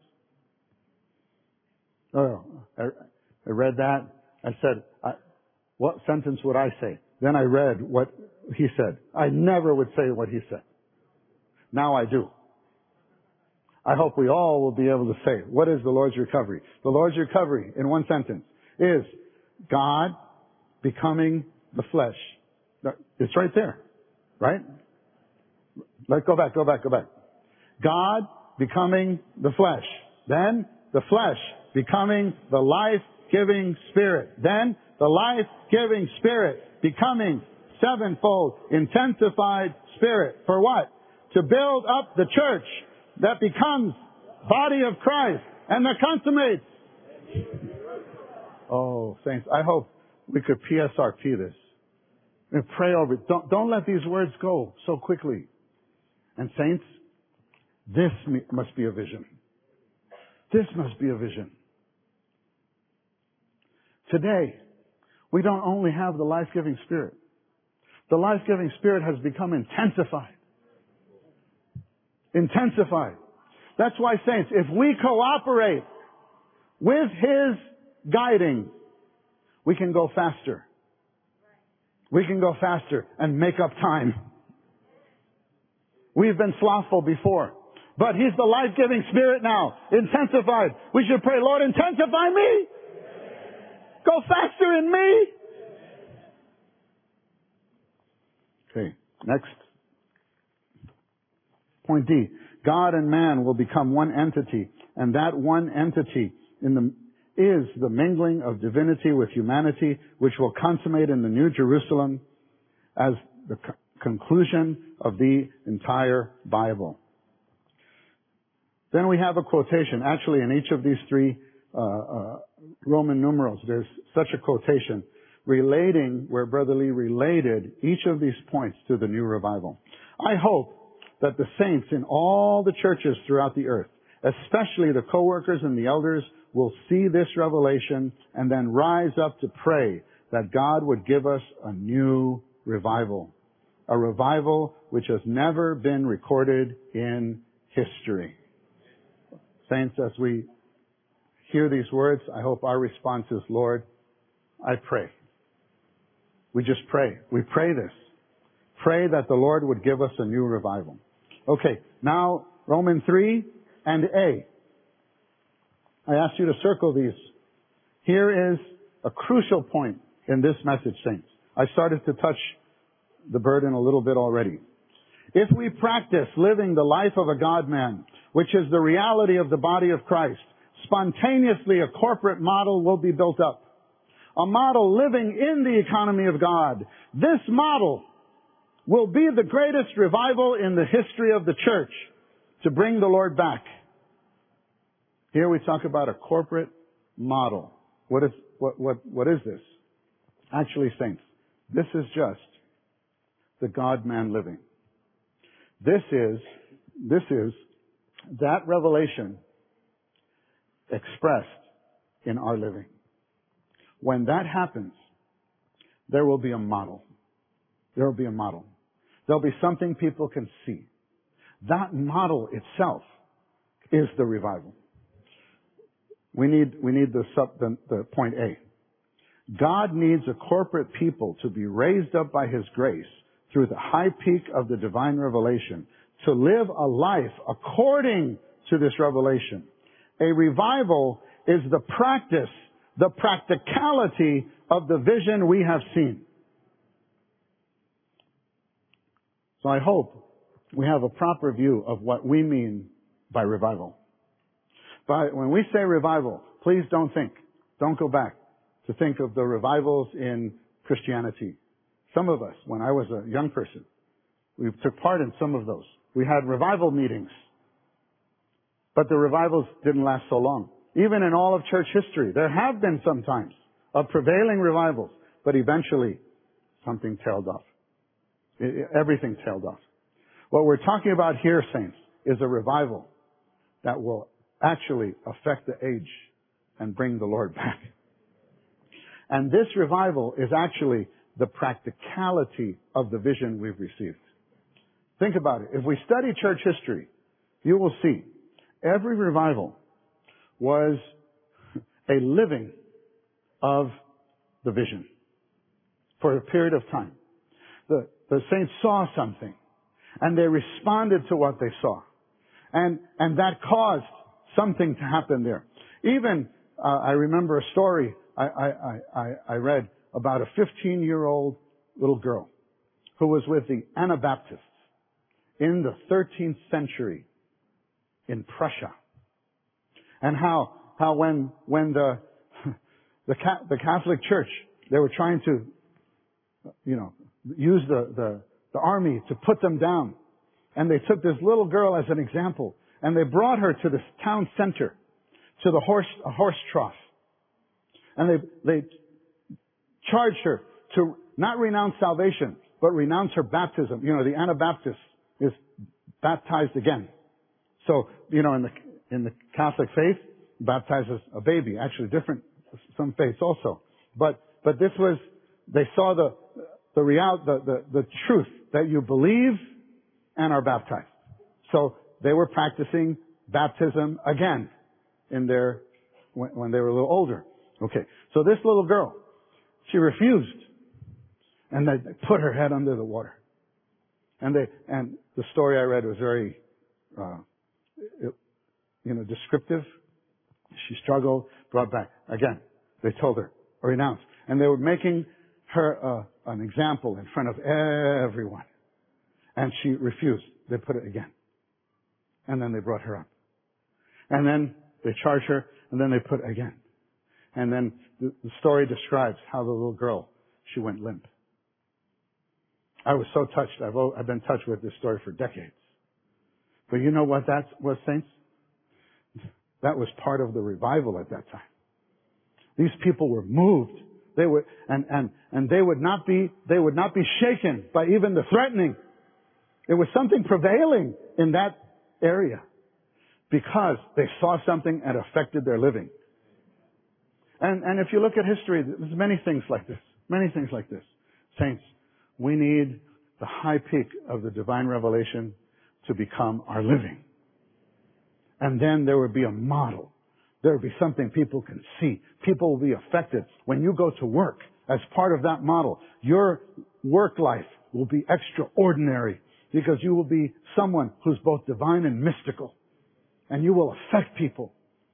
Oh, I, I read that. I said, I, what sentence would I say? Then I read what he said. I never would say what he said. Now I do. I hope we all will be able to say, what is the Lord's recovery? The Lord's recovery, in one sentence, is God becoming the flesh. It's right there, right? Let's go back, go back, go back. God becoming the flesh. Then the flesh becoming the life-giving spirit. Then the life-giving spirit becoming sevenfold intensified spirit. For what? To build up the church that becomes body of Christ and that consummates. Oh, saints, I hope we could P S R P this and pray over it. Don't, don't let these words go so quickly. And saints, this must be a vision. This must be a vision. Today, we don't only have the life-giving Spirit. The life-giving Spirit has become intensified. Intensified. That's why, saints, if we cooperate with His guiding, we can go faster. We can go faster and make up time. We've been slothful before, but He's the life-giving Spirit now, intensified. We should pray, Lord, intensify me. Go faster in me. Okay, next. Point D. God and man will become one entity, and that one entity in the, is the mingling of divinity with humanity, which will consummate in the New Jerusalem as the co- conclusion of the entire Bible. Then we have a quotation. Actually, in each of these three uh, uh, Roman numerals, there's such a quotation relating, where Brother Lee related each of these points to the new revival. I hope that the saints in all the churches throughout the earth, especially the co-workers and the elders, will see this revelation and then rise up to pray that God would give us a new revival. A revival which has never been recorded in history. Saints, as we hear these words, I hope our response is, Lord, I pray. We just pray. We pray this. Pray that the Lord would give us a new revival. Okay, now Romans three and A. I asked you to circle these. Here is a crucial point in this message, saints. I started to touch the burden a little bit already. If we practice living the life of a God-man, which is the reality of the body of Christ, spontaneously a corporate model will be built up. A model living in the economy of God. This model will be the greatest revival in the history of the church to bring the Lord back. Here we talk about a corporate model. What is, what, what, what is this? Actually, saints, this is just the God-man living. This is, this is that revelation expressed in our living. When that happens, there will be a model. There will be a model. There'll be something people can see. That model itself is the revival. We need, we need the, sub, the, the point A. God needs a corporate people to be raised up by His grace through the high peak of the divine revelation to live a life according to this revelation. A revival is the practice, the practicality of the vision we have seen. So I hope we have a proper view of what we mean by revival. But when we say revival, please don't think, don't go back to think of the revivals in Christianity. Some of us, when I was a young person, we took part in some of those. We had revival meetings. But the revivals didn't last so long. Even in all of church history, there have been some times of prevailing revivals, but eventually something tailed off. It, everything tailed off. What we're talking about here, saints, is a revival that will actually affect the age and bring the Lord back. And this revival is actually the practicality of the vision we've received. Think about it. If we study church history, you will see every revival was a living of the vision for a period of time. The, the saints saw something and they responded to what they saw. And, and that caused something to happen there. Even, uh, I remember a story I, I, I, I read about a fifteen-year-old little girl who was with the Anabaptists in the thirteenth century in Prussia. And how, how when, when the, the, the Catholic Church, they were trying to, you know, use the, the, the army to put them down. And they took this little girl as an example. And they brought her to this town center, to the horse, a horse trough. And they, they charged her to not renounce salvation, but renounce her baptism. You know, the Anabaptist is baptized again. So, you know, in the, in the Catholic faith, baptizes a baby. Actually, different, some faiths also. But, but this was, they saw the, the real, the, the, the truth that you believe and are baptized. So they were practicing baptism again in their, when, when they were a little older. Okay. So this little girl, she refused. And they put her head under the water. And they, and the story I read was very, uh, it, you know, descriptive. She struggled, brought back. Again, they told her, renounce. And they were making her uh, an example in front of everyone. And she refused. They put it again. And then they brought her up. And then they charged her, and then they put it again. And then the, the story describes how the little girl, she went limp. I was so touched. I've, I've been touched with this story for decades. But you know what that was, saints? That was part of the revival at that time. These people were moved. They would, and, and, and they would not be, they would not be shaken by even the threatening. It was something prevailing in that area because they saw something and affected their living. And, and if you look at history, there's many things like this. Many things like this. Saints, we need the high peak of the divine revelation to become our living. And then there would be a model. There would be something people can see. People will be affected. When you go to work as part of that model, your work life will be extraordinary because you will be someone who's both divine and mystical. And you will affect people.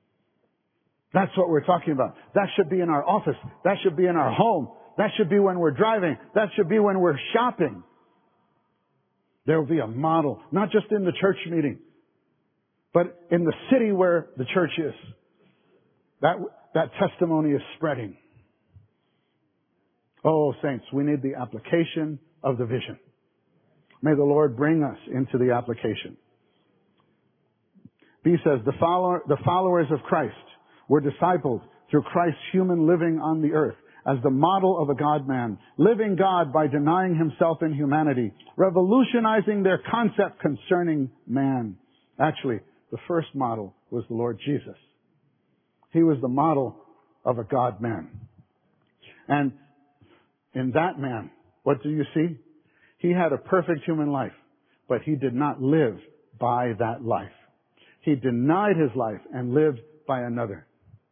That's what we're talking about. That should be in our office. That should be in our home. That should be when we're driving. That should be when we're shopping. There will be a model, not just in the church meeting, but in the city where the church is. That, that testimony is spreading. Oh, saints, we need the application of the vision. May the Lord bring us into the application. B says, the, follower, the followers of Christ were discipled through Christ's human living on the earth as the model of a God-man, living God by denying himself in humanity, revolutionizing their concept concerning man. Actually, the first model was the Lord Jesus. He was the model of a God-man. And in that man, what do you see? He had a perfect human life, but he did not live by that life. He denied his life and lived by another.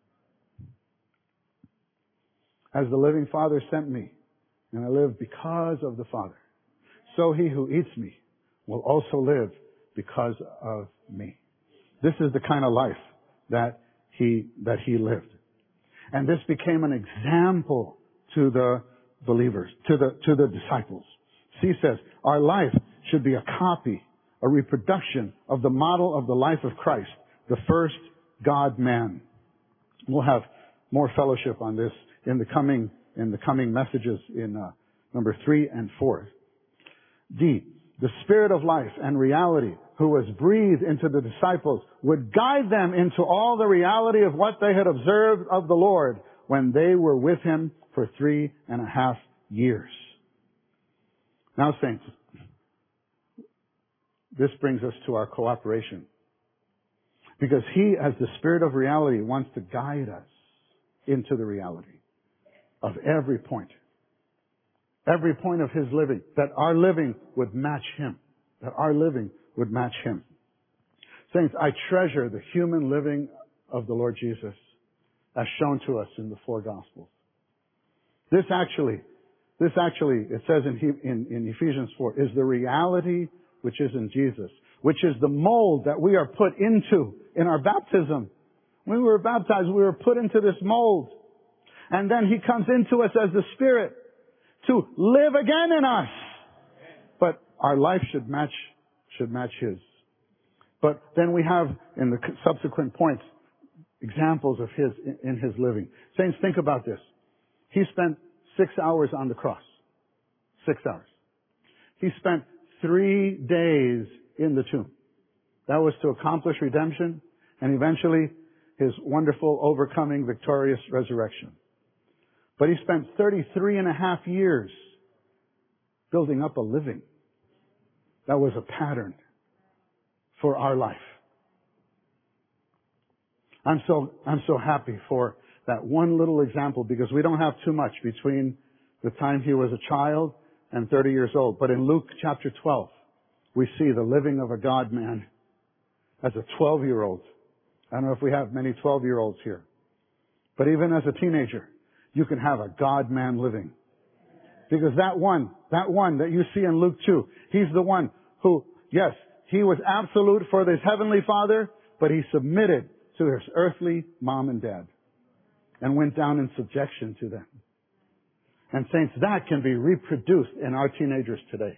As the living Father sent me, and I live because of the Father, so he who eats me will also live because of me. This is the kind of life that he, that he lived. And this became an example to the believers, to the, to the disciples. C says, our life should be a copy, a reproduction of the model of the life of Christ, the first God-man. We'll have more fellowship on this in the coming, in the coming messages in uh, number three and four. D, the Spirit of life and reality who was breathed into the disciples would guide them into all the reality of what they had observed of the Lord when they were with Him for three and a half years. Now, saints, this brings us to our cooperation. Because He, as the Spirit of reality, wants to guide us into the reality of every point. Every point of His living. That our living would match Him. That our living would match Him. Saints, I treasure the human living of the Lord Jesus as shown to us in the four Gospels. This actually, this actually, it says in, in, in Ephesians four, is the reality which is in Jesus, which is the mold that we are put into in our baptism. When we were baptized, we were put into this mold. And then He comes into us as the Spirit to live again in us. But our life should match, should match His. But then we have, in the subsequent points, examples of His, in His living. Saints, think about this. He spent six hours on the cross. Six hours. He spent three days in the tomb. That was to accomplish redemption and eventually His wonderful, overcoming, victorious resurrection. But He spent thirty-three and a half years building up a living that was a pattern for our life. I'm so, I'm so happy for that one little example because we don't have too much between the time He was a child and thirty years old. But in Luke chapter twelve, we see the living of a God-man as a twelve-year-old. I don't know if we have many twelve-year-olds here. But even as a teenager, you can have a God-man living. Because that one, that one that you see in Luke two, he's the one who, yes, he was absolute for his heavenly Father, but he submitted to his earthly mom and dad and went down in subjection to them. And saints, that can be reproduced in our teenagers today.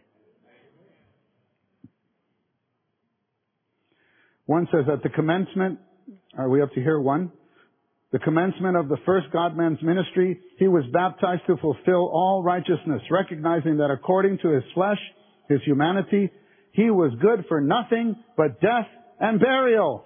One says at the commencement, are we up to here? One? The commencement of the first God-man's ministry, he was baptized to fulfill all righteousness, recognizing that according to his flesh, his humanity, he was good for nothing but death and burial.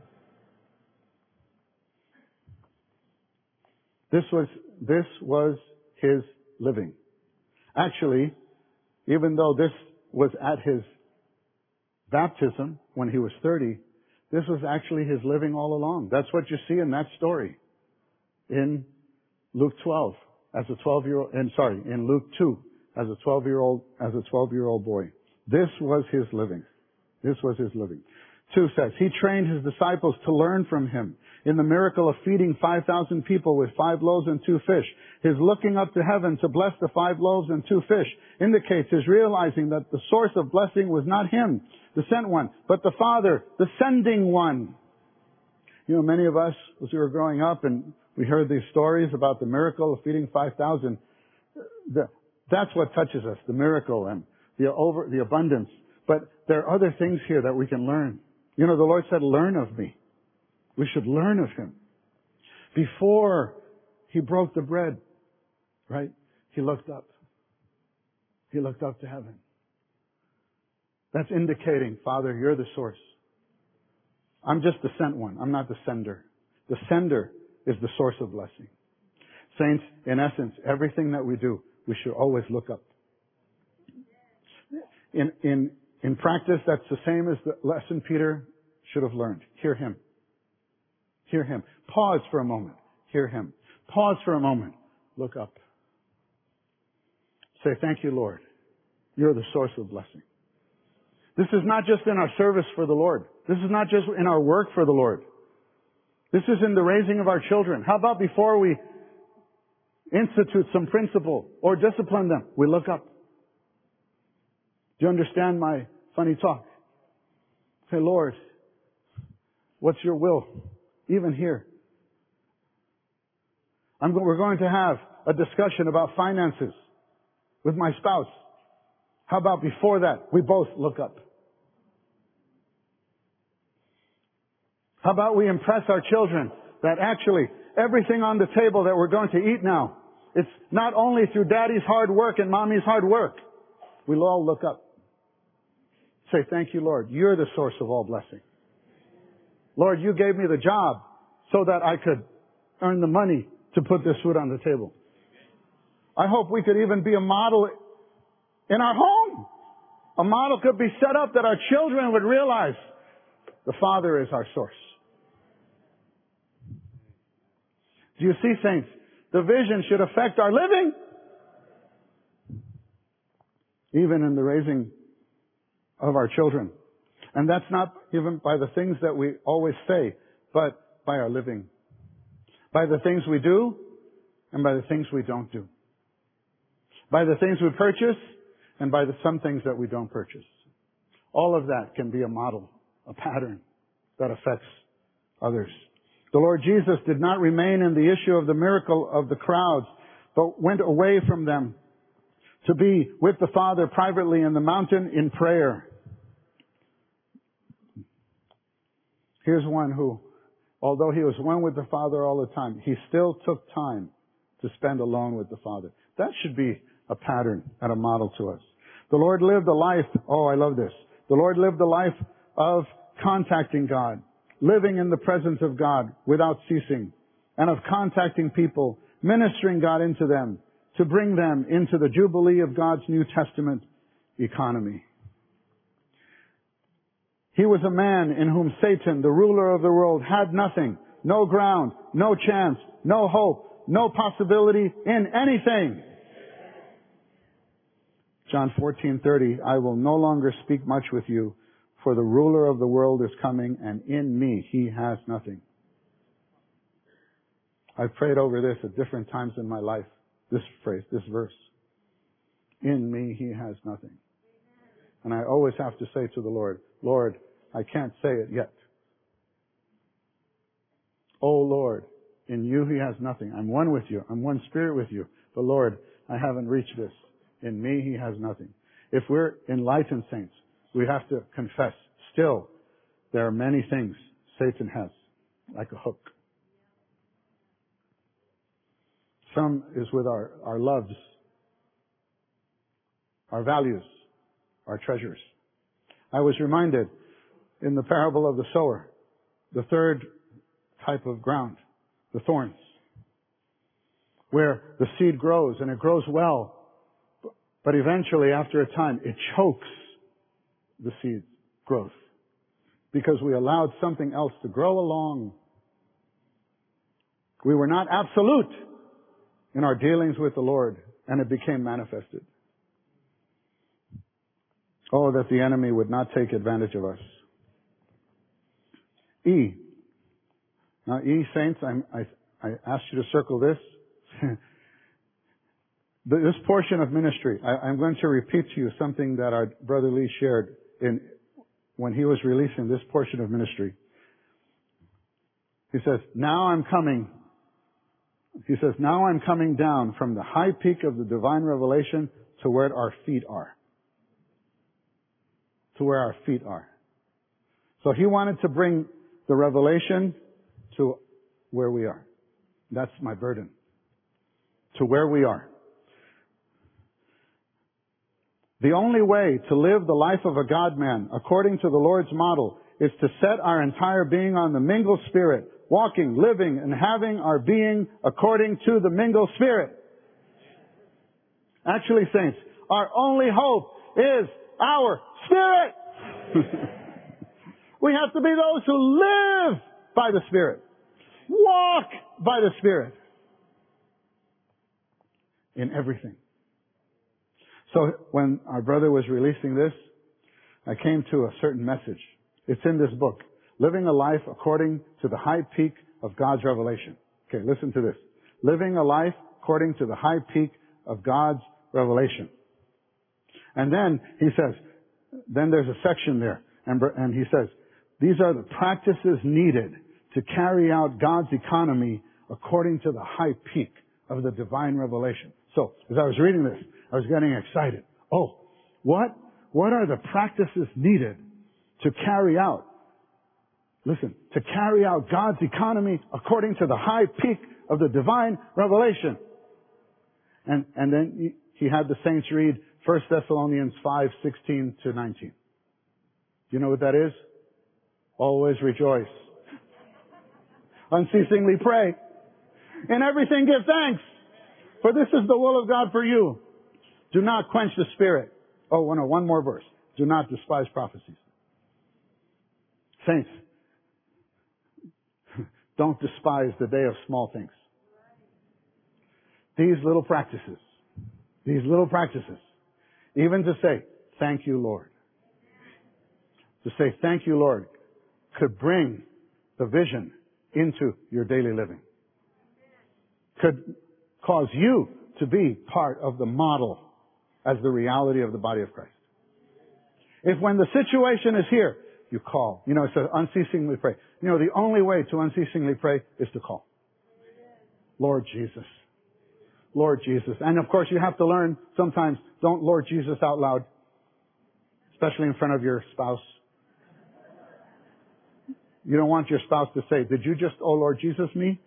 This was, this was his living. Actually, even though this was at his baptism when he was thirty, this was actually his living all along. That's what you see in that story in Luke twelve as a twelve-year-old, and sorry, in Luke two as a twelve-year-old, as a twelve-year-old boy. This was his living. This was his living. Two says, he trained his disciples to learn from him. In the miracle of feeding five thousand people with five loaves and two fish, his looking up to heaven to bless the five loaves and two fish indicates his realizing that the source of blessing was not him, the sent one, but the Father, the sending one. You know, many of us, as we were growing up and we heard these stories about the miracle of feeding five thousand, the, that's what touches us, the miracle and the over, the abundance. But there are other things here that we can learn. You know, the Lord said, learn of me. We should learn of Him. Before He broke the bread, right? He looked up. He looked up to heaven. That's indicating, Father, you're the source. I'm just the sent one. I'm not the sender. The sender is the source of blessing. Saints, in essence, everything that we do, we should always look up. In, in, in practice, that's the same as the lesson Peter should have learned. Hear Him. Hear Him. Pause for a moment. Hear Him. Pause for a moment. Look up. Say, thank you, Lord. You're the source of blessing. This is not just in our service for the Lord. This is not just in our work for the Lord. This is in the raising of our children. How about before we institute some principle or discipline them, we look up? Do you understand my funny talk? Say, Lord, what's your will? Even here. I'm, we're going to have a discussion about finances with my spouse. How about before that, we both look up? How about we impress our children that actually everything on the table that we're going to eat now, it's not only through daddy's hard work and mommy's hard work. We'll all look up. Say, thank you, Lord. You're the source of all blessing. Lord, you gave me the job so that I could earn the money to put this food on the table. I hope we could even be a model in our home. A model could be set up that our children would realize the Father is our source. Do you see, saints? The vision should affect our living. Even in the raising of our children. And that's not even by the things that we always say, but by our living. By the things we do and by the things we don't do. By the things we purchase and by the some things that we don't purchase. All of that can be a model, a pattern that affects others. The Lord Jesus did not remain in the issue of the miracle of the crowds, but went away from them to be with the Father privately in the mountain in prayer. Here's one who, although he was one with the Father all the time, he still took time to spend alone with the Father. That should be a pattern and a model to us. The Lord lived a life, oh, I love this. The Lord lived a life of contacting God, living in the presence of God without ceasing, and of contacting people, ministering God into them, to bring them into the jubilee of God's New Testament economy. He was a man in whom Satan, the ruler of the world, had nothing, no ground, no chance, no hope, no possibility in anything. John fourteen thirty, I will no longer speak much with you, for the ruler of the world is coming, and in me he has nothing. I've prayed over this at different times in my life, this phrase, this verse. In me he has nothing. And I always have to say to the Lord, Lord, I can't say it yet. Oh Lord, in you he has nothing. I'm one with you. I'm one spirit with you. But Lord, I haven't reached this. In me he has nothing. If we're enlightened saints, we have to confess, still, there are many things Satan has, like a hook. Some is with our, our loves, our values, our treasures. I was reminded in the parable of the sower, the third type of ground, the thorns, where the seed grows and it grows well, but eventually after a time it chokes the seed growth because we allowed something else to grow along. We were not absolute in our dealings with the Lord, and it became manifested. Oh, that the enemy would not take advantage of us. E. Now, E, saints, I'm, I, I asked you to circle this. This portion of ministry, I, I'm going to repeat to you something that our brother Lee shared in when he was releasing this portion of ministry. He says, now I'm coming. He says, now I'm coming down from the high peak of the divine revelation to where our feet are. To where our feet are. So he wanted to bring the revelation to where we are. That's my burden. To where we are. The only way to live the life of a God-man, according to the Lord's model, is to set our entire being on the mingled spirit, walking, living, and having our being according to the mingled spirit. Actually, saints, our only hope is our spirit. We have to be those who live by the Spirit, walk by the Spirit in everything. So when our brother was releasing this, I came to a certain message. It's in this book, Living a Life According to the High Peak of God's Revelation. Okay, listen to this. Living a life according to the high peak of God's revelation. And then he says, then there's a section there, and, and he says, These are the practices needed to carry out God's economy according to the high peak of the divine revelation. So, as I was reading this, I was getting excited. Oh, what, what are the practices needed to carry out, listen, to carry out God's economy according to the high peak of the divine revelation? And, and then he, he had the saints read First Thessalonians five, sixteen to nineteen. Do you know what that is? Always rejoice. Unceasingly pray. In everything give thanks. For this is the will of God for you. Do not quench the spirit. Oh, no, one more verse. Do not despise prophecies. Saints, don't despise the day of small things. These little practices, these little practices, even to say, thank you, Lord. To say, thank you, Lord, could bring the vision into your daily living. Could cause you to be part of the model as the reality of the body of Christ. If when the situation is here, you call. You know, it says unceasingly pray. You know, the only way to unceasingly pray is to call. Lord Jesus. Lord Jesus. And of course you have to learn sometimes, don't Lord Jesus out loud. Especially in front of your spouse. You don't want your spouse to say, did you just, oh Lord Jesus, me?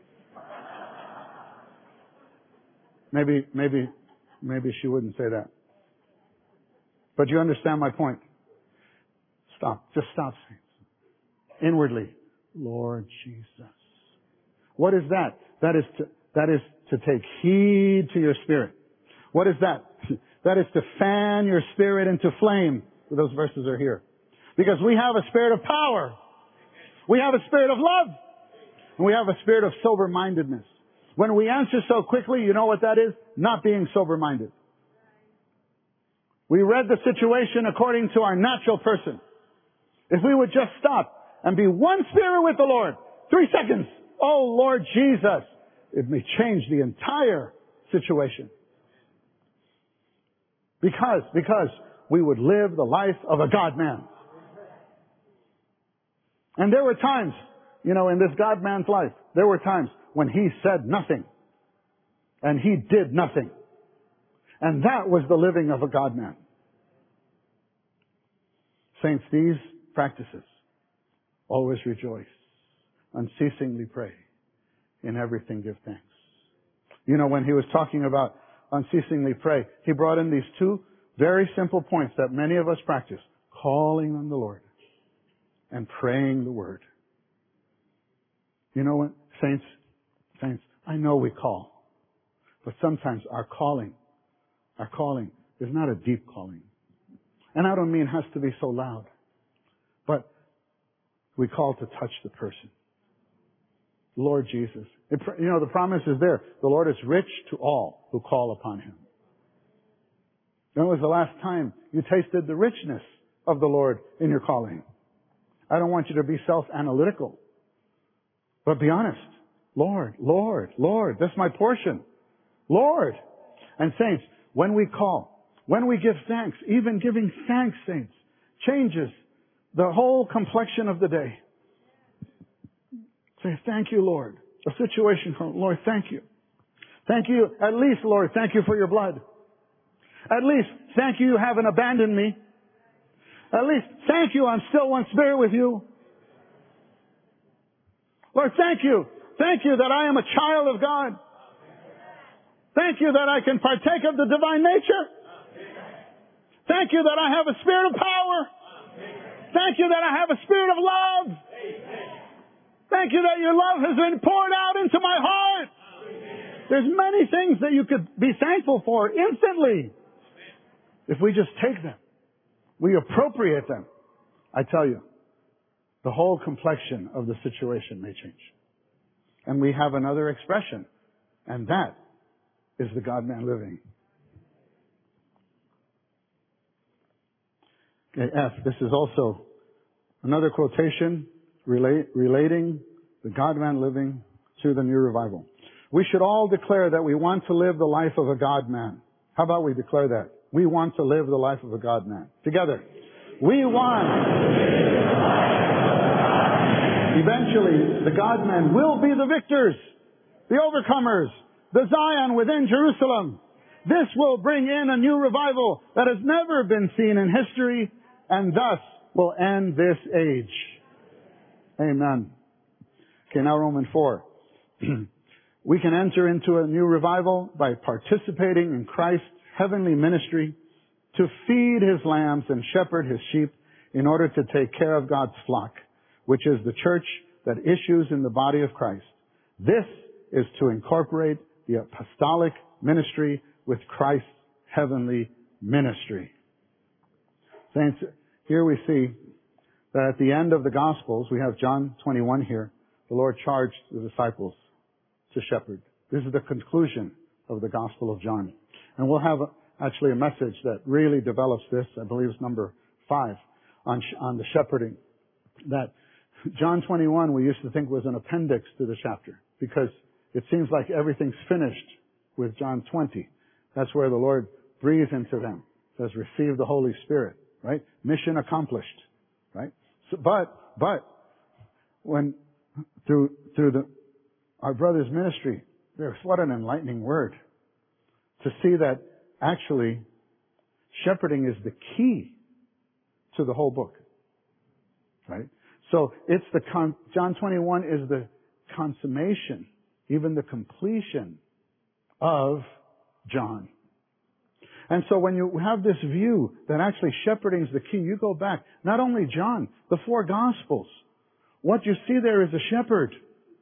Maybe, maybe, maybe she wouldn't say that. But you understand my point. Stop. Just stop, saints. Inwardly, Lord Jesus. What is that? That is to, that is to take heed to your spirit. What is that? That is to fan your spirit into flame. Those verses are here. Because we have a spirit of power. We have a spirit of love. And we have a spirit of sober-mindedness. When we answer so quickly, you know what that is? Not being sober-minded. We read the situation according to our natural person. If we would just stop and be one spirit with the Lord, three seconds, oh Lord Jesus, it may change the entire situation. Because, because we would live the life of a God-man. And there were times, you know, in this God-man's life, there were times when he said nothing. And he did nothing. And that was the living of a God-man. Saints, these practices, always rejoice, unceasingly pray, in everything give thanks. You know, when he was talking about unceasingly pray, he brought in these two very simple points that many of us practice. Calling on the Lord and praying the word. You know what, saints, saints, I know we call, but sometimes our calling, our calling is not a deep calling. And I don't mean it has to be so loud, but we call to touch the person. Lord Jesus. It, you know, the promise is there. The Lord is rich to all who call upon Him. When was the last time you tasted the richness of the Lord in your calling? I don't want you to be self-analytical, but be honest. Lord, Lord, Lord, that's my portion. Lord. And saints, when we call, when we give thanks, even giving thanks, saints, changes the whole complexion of the day. Say, thank you, Lord. A situation, Lord, thank you. Thank you, at least, Lord, thank you for your blood. At least, thank you, you haven't abandoned me. At least, thank you, I'm still one spirit with you. Lord, thank you. Thank you that I am a child of God. Thank you that I can partake of the divine nature. Thank you that I have a spirit of power. Thank you that I have a spirit of love. Thank you that your love has been poured out into my heart. There's many things that you could be thankful for instantly. If we just take them, we appropriate them, I tell you, the whole complexion of the situation may change. And we have another expression, and that is the God-man living. Okay, F, this is also another quotation relate, relating the God-man living to the new revival. We should all declare that we want to live the life of a God-man. How about we declare that? We want to live the life of a God-man. Together. We want to live the life of a God-man. Eventually, the God-men will be the victors, the overcomers, the Zion within Jerusalem. This will bring in a new revival that has never been seen in history, and thus will end this age. Amen. Okay, now Romans four. We can enter into a new revival by participating in Christ's heavenly ministry to feed His lambs and shepherd His sheep in order to take care of God's flock, which is the church that issues in the body of Christ. This is to incorporate the apostolic ministry with Christ's heavenly ministry. Saints, here we see that at the end of the Gospels, we have John twenty-one here, the Lord charged the disciples to shepherd. This is the conclusion of the Gospel of John. And we'll have a, actually a message that really develops this, I believe it's number five, on, sh- on the shepherding. That John twenty-one we used to think was an appendix to the chapter, because it seems like everything's finished with John twenty. That's where the Lord breathes into them. Says, receive the Holy Spirit, right? Mission accomplished, right? So, but, but, when, through, through the, our brother's ministry, there's what an enlightening word. To see that actually shepherding is the key to the whole book, right? So it's the, con, John twenty-one is the consummation, even the completion of John. And so when you have this view that actually shepherding is the key, you go back, not only John, the four Gospels. What you see there is a shepherd.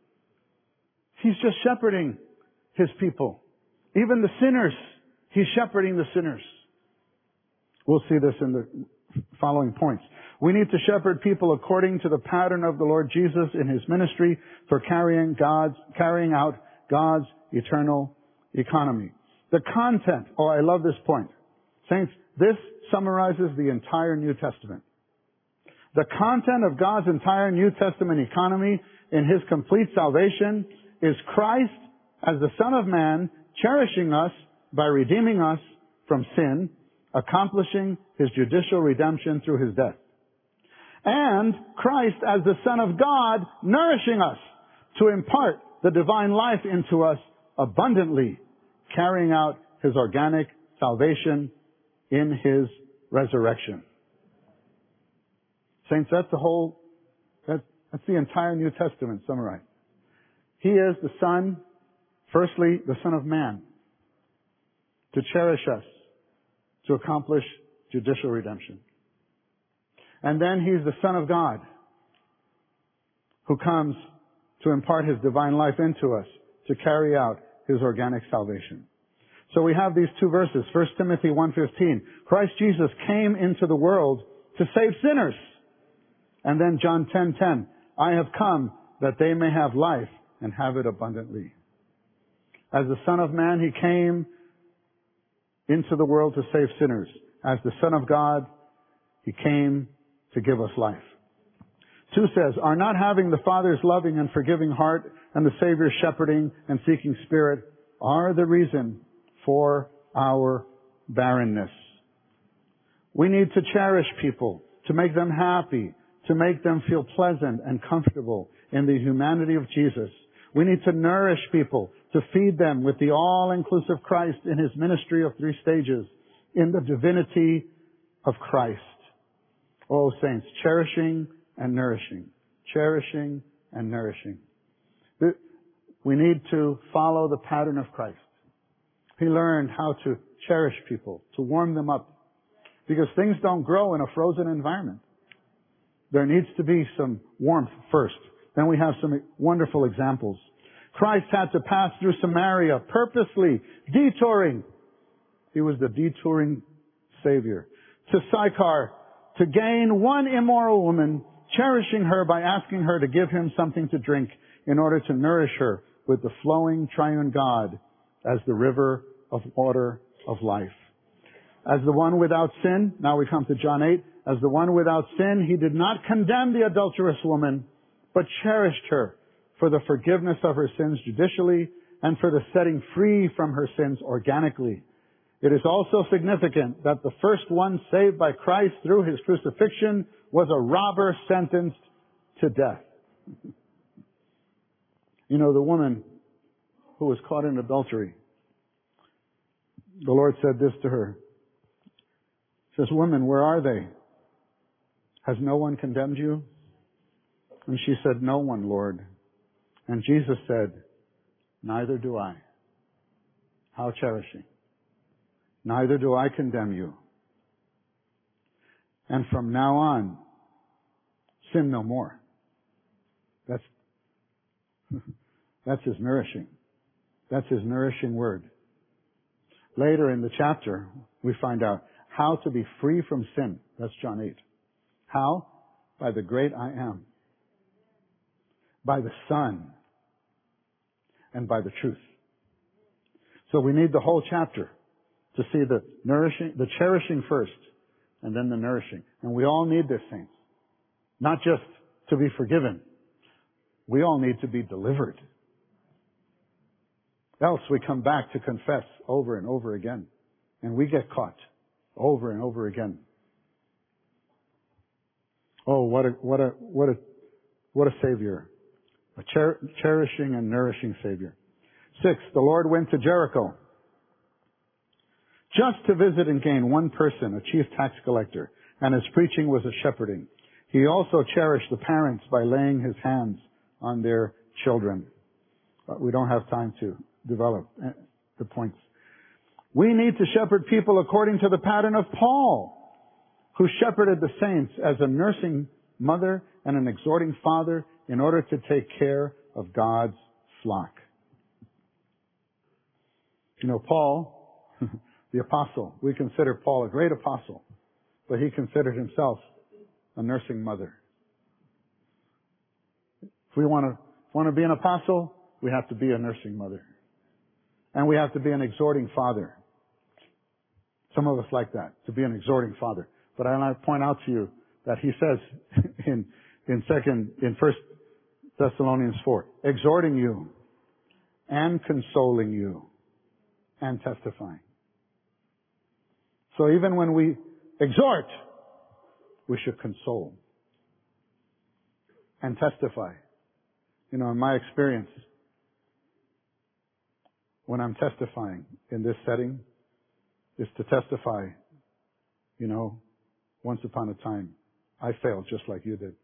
He's just shepherding His people. Even the sinners, He's shepherding the sinners. We'll see this in the following points. We need to shepherd people according to the pattern of the Lord Jesus in His ministry for carrying God's, carrying out God's eternal economy. The content, oh, I love this point. Saints, this summarizes the entire New Testament. The content of God's entire New Testament economy in His complete salvation is Christ as the Son of Man cherishing us by redeeming us from sin, accomplishing His judicial redemption through His death. And Christ as the Son of God nourishing us to impart the divine life into us abundantly, carrying out His organic salvation in His resurrection. Saints, that's the whole, that's, that's the entire New Testament summarized. He is the Son, firstly, the Son of Man, to cherish us, to accomplish judicial redemption. And then He's the Son of God, who comes to impart His divine life into us, to carry out His organic salvation. So we have these two verses. First Timothy one fifteen. Christ Jesus came into the world to save sinners. And then John ten ten. I have come that they may have life and have it abundantly. As the Son of Man, He came into the world to save sinners. As the Son of God, He came to give us life. Two says, are not having the Father's loving and forgiving heart and the Savior's shepherding and seeking spirit are the reason for our barrenness. We need to cherish people, to make them happy, to make them feel pleasant and comfortable in the humanity of Jesus. We need to nourish people, to feed them with the all-inclusive Christ in His ministry of three stages, in the divinity of Christ. Oh, saints, cherishing and nourishing. Cherishing and nourishing. We need to follow the pattern of Christ. He learned how to cherish people, to warm them up. Because things don't grow in a frozen environment. There needs to be some warmth first. Then we have some wonderful examples. Christ had to pass through Samaria purposely, detouring. He was the detouring Savior. To Sychar, to gain one immoral woman, cherishing her by asking her to give him something to drink in order to nourish her with the flowing triune God as the river of water of life. As the one without sin, now we come to John eight, as the one without sin, He did not condemn the adulterous woman, but cherished her for the forgiveness of her sins judicially and for the setting free from her sins organically. It is also significant that the first one saved by Christ through His crucifixion was a robber sentenced to death. You know, the woman who was caught in adultery, the Lord said this to her. He says, "Woman, where are they? Has no one condemned you?" And she said, "No one, Lord." And Jesus said, "Neither do I." How cherishing. "Neither do I condemn you. And from now on, sin no more." That's, that's His nourishing. That's His nourishing word. Later in the chapter, we find out how to be free from sin. That's John eight. How? By the great I Am. By the Son. And by the truth. So we need the whole chapter to see the nourishing, the cherishing first, and then the nourishing. And we all need this, saints. Not just to be forgiven. We all need to be delivered. Else we come back to confess over and over again. And we get caught over and over again. Oh, what a, what a, what a, what a Savior. A cher- cherishing and nourishing Savior. Six, the Lord went to Jericho just to visit and gain one person, a chief tax collector, and his preaching was a shepherding. He also cherished the parents by laying His hands on their children. But we don't have time to develop the points. We need to shepherd people according to the pattern of Paul, who shepherded the saints as a nursing mother and an exhorting father in order to take care of God's flock. You know, Paul, the apostle, we consider Paul a great apostle, but he considered himself a nursing mother. If we want to want to be an apostle, we have to be a nursing mother. And we have to be an exhorting father. Some of us like that, to be an exhorting father. But I want to point out to you that he says in in second in First Thessalonians four, exhorting you and consoling you and testifying. So even when we exhort, we should console and testify. You know, in my experience, when I'm testifying in this setting, is to testify, you know, once upon a time, I failed just like you did.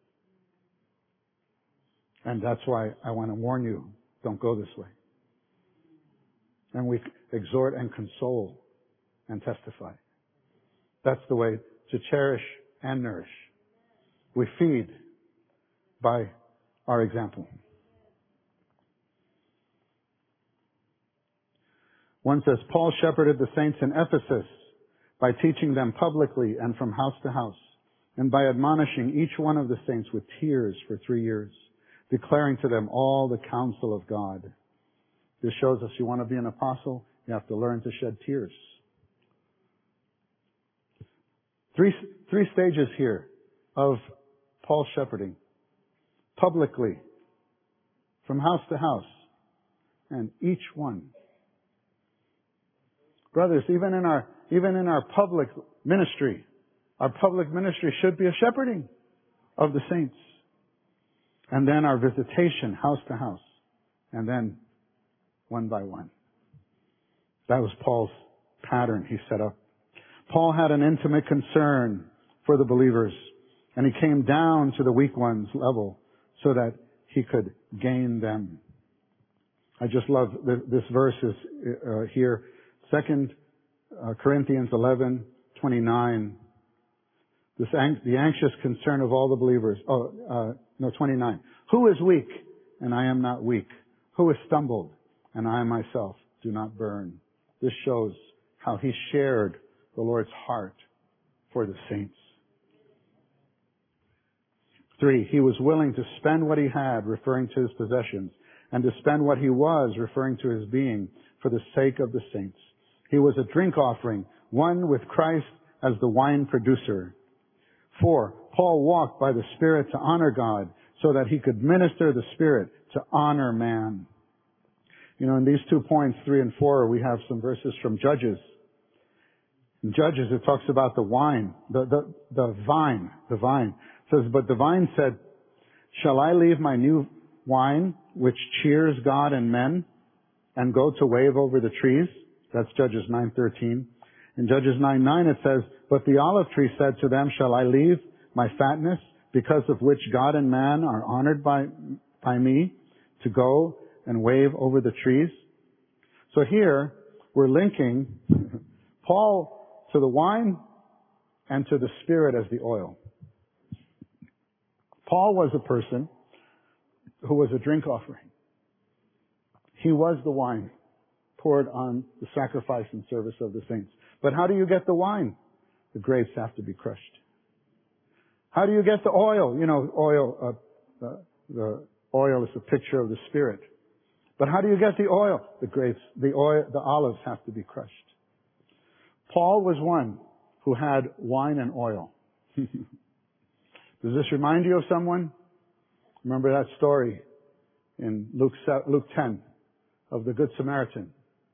And that's why I want to warn you, don't go this way. And we exhort and console and testify. That's the way to cherish and nourish. We feed by our example. One says, Paul shepherded the saints in Ephesus by teaching them publicly and from house to house, and by admonishing each one of the saints with tears for three years, declaring to them all the counsel of God. This shows us you want to be an apostle, you have to learn to shed tears. Three, three stages here of Paul's shepherding. Publicly, from house to house, and each one. Brothers, even in our, even in our public ministry, our public ministry should be a shepherding of the saints. And then our visitation, house to house. And then one by one. That was Paul's pattern he set up. Paul had an intimate concern for the believers, and he came down to the weak ones' level so that he could gain them. I just love this verse is uh, here. Second uh, Corinthians eleven twenty-nine. This ang- the anxious concern of all the believers. Oh, uh, no, twenty-nine. Who is weak, and I am not weak? Who has stumbled, and I myself do not burn? This shows how he shared the Lord's heart for the saints. Three, he was willing to spend what he had, referring to his possessions, and to spend what he was, referring to his being, for the sake of the saints. He was a drink offering, one with Christ as the wine producer. Four, Paul walked by the Spirit to honor God, so that he could minister the Spirit to honor man. You know, in these two points, three and four, we have some verses from Judges. In Judges, it talks about the wine, the, the, the vine, the vine. It says, but the vine said, Shall I leave my new wine, which cheers God and men, and go to wave over the trees? That's Judges nine thirteen. In Judges nine nine it says, but the olive tree said to them, shall I leave my fatness, because of which God and man are honored by, by me, to go and wave over the trees? So here, we're linking Paul to the wine and to the Spirit as the oil. Paul was a person who was a drink offering. He was the wine poured on the sacrifice and service of the saints. But how do you get the wine? The grapes have to be crushed. How do you get the oil? You know, oil, uh, uh, the oil is a picture of the Spirit. But how do you get the oil? The grapes, the oil, the olives have to be crushed. Paul was one who had wine and oil. Does this remind you of someone? Remember that story in Luke, Luke ten of the Good Samaritan.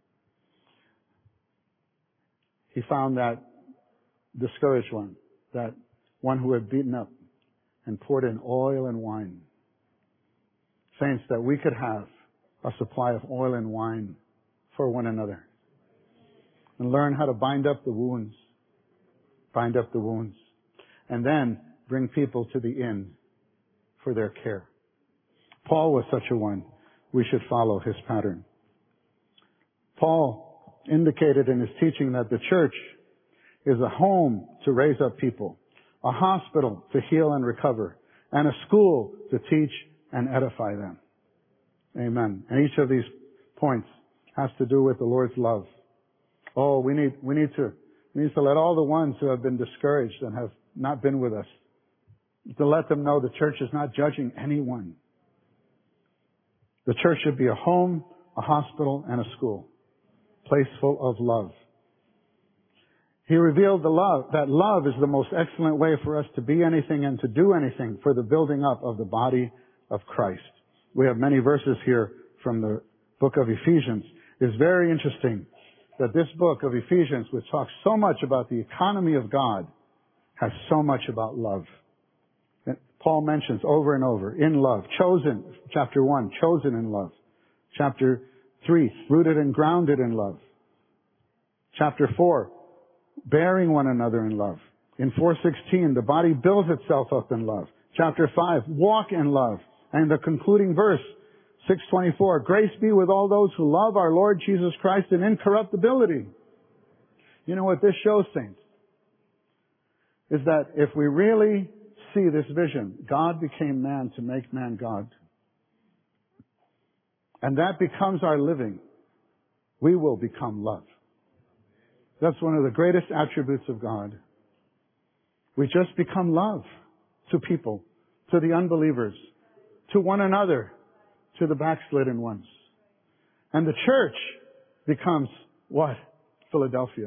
He found that discouraged one, that one who had beaten up and poured in oil and wine. Saints, that we could have a supply of oil and wine for one another and learn how to bind up the wounds, bind up the wounds, and then bring people to the inn for their care. Paul was such a one. We should follow his pattern. Paul indicated in his teaching that the church is a home to raise up people, a hospital to heal and recover, and a school to teach and edify them. Amen. And each of these points has to do with the Lord's love. Oh, we need, we need to, we need to let all the ones who have been discouraged and have not been with us, to let them know the church is not judging anyone. The church should be a home, a hospital, and a school. Place full of love. He revealed the love, that love is the most excellent way for us to be anything and to do anything for the building up of the body of Christ. We have many verses here from the book of Ephesians. It's very interesting that this book of Ephesians, which talks so much about the economy of God, has so much about love. Paul mentions over and over, in love, chosen, chapter one, chosen in love. Chapter three, rooted and grounded in love. Chapter four, bearing one another in love. In four sixteen, the body builds itself up in love. Chapter five, walk in love. And the concluding verse, six twenty-four, grace be with all those who love our Lord Jesus Christ in incorruptibility. You know what this shows, saints? Is that if we really see this vision, God became man to make man God. And that becomes our living. We will become love. That's one of the greatest attributes of God. We just become love to people, to the unbelievers, to one another, to the backslidden ones. And the church becomes what? Philadelphia.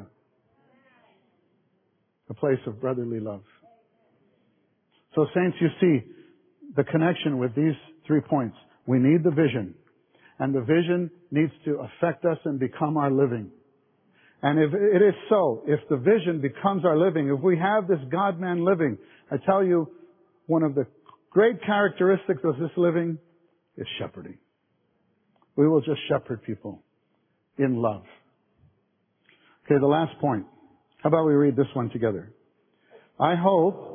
A place of brotherly love. So saints, you see the connection with these three points. We need the vision. And the vision needs to affect us and become our living. And if it is so, if the vision becomes our living, if we have this God-man living, I tell you, one of the great characteristics of this living is shepherding. We will just shepherd people in love. Okay, the last point. How about we read this one together? I hope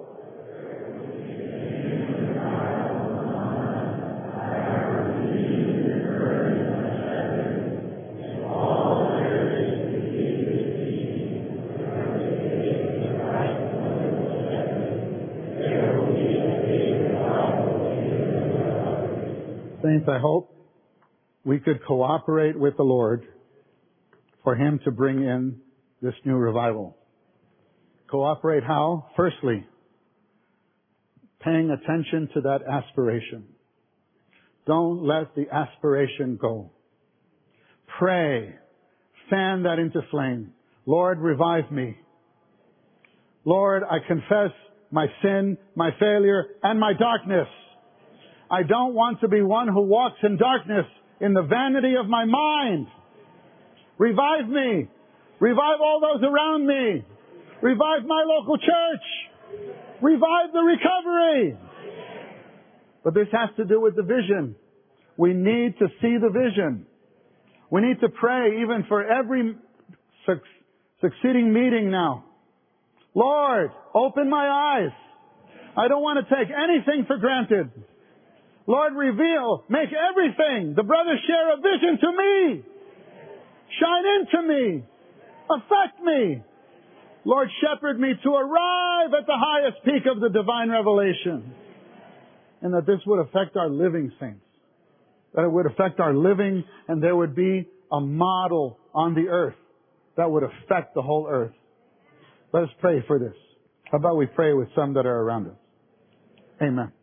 Saints, I hope we could cooperate with the Lord for Him to bring in this new revival. Cooperate how? Firstly, paying attention to that aspiration. Don't let the aspiration go. Pray. Fan that into flame. Lord, revive me. Lord, I confess my sin, my failure, and my darkness. I don't want to be one who walks in darkness in the vanity of my mind. Revive me. Revive all those around me. Revive my local church. Revive the recovery. But this has to do with the vision. We need to see the vision. We need to pray even for every su- succeeding meeting now. Lord, open my eyes. I don't want to take anything for granted. Lord, reveal, make everything, the brothers share a vision to me. Shine into me. Affect me. Lord, shepherd me to arrive at the highest peak of the divine revelation. And that this would affect our living saints. That it would affect our living, and there would be a model on the earth that would affect the whole earth. Let us pray for this. How about we pray with some that are around us? Amen.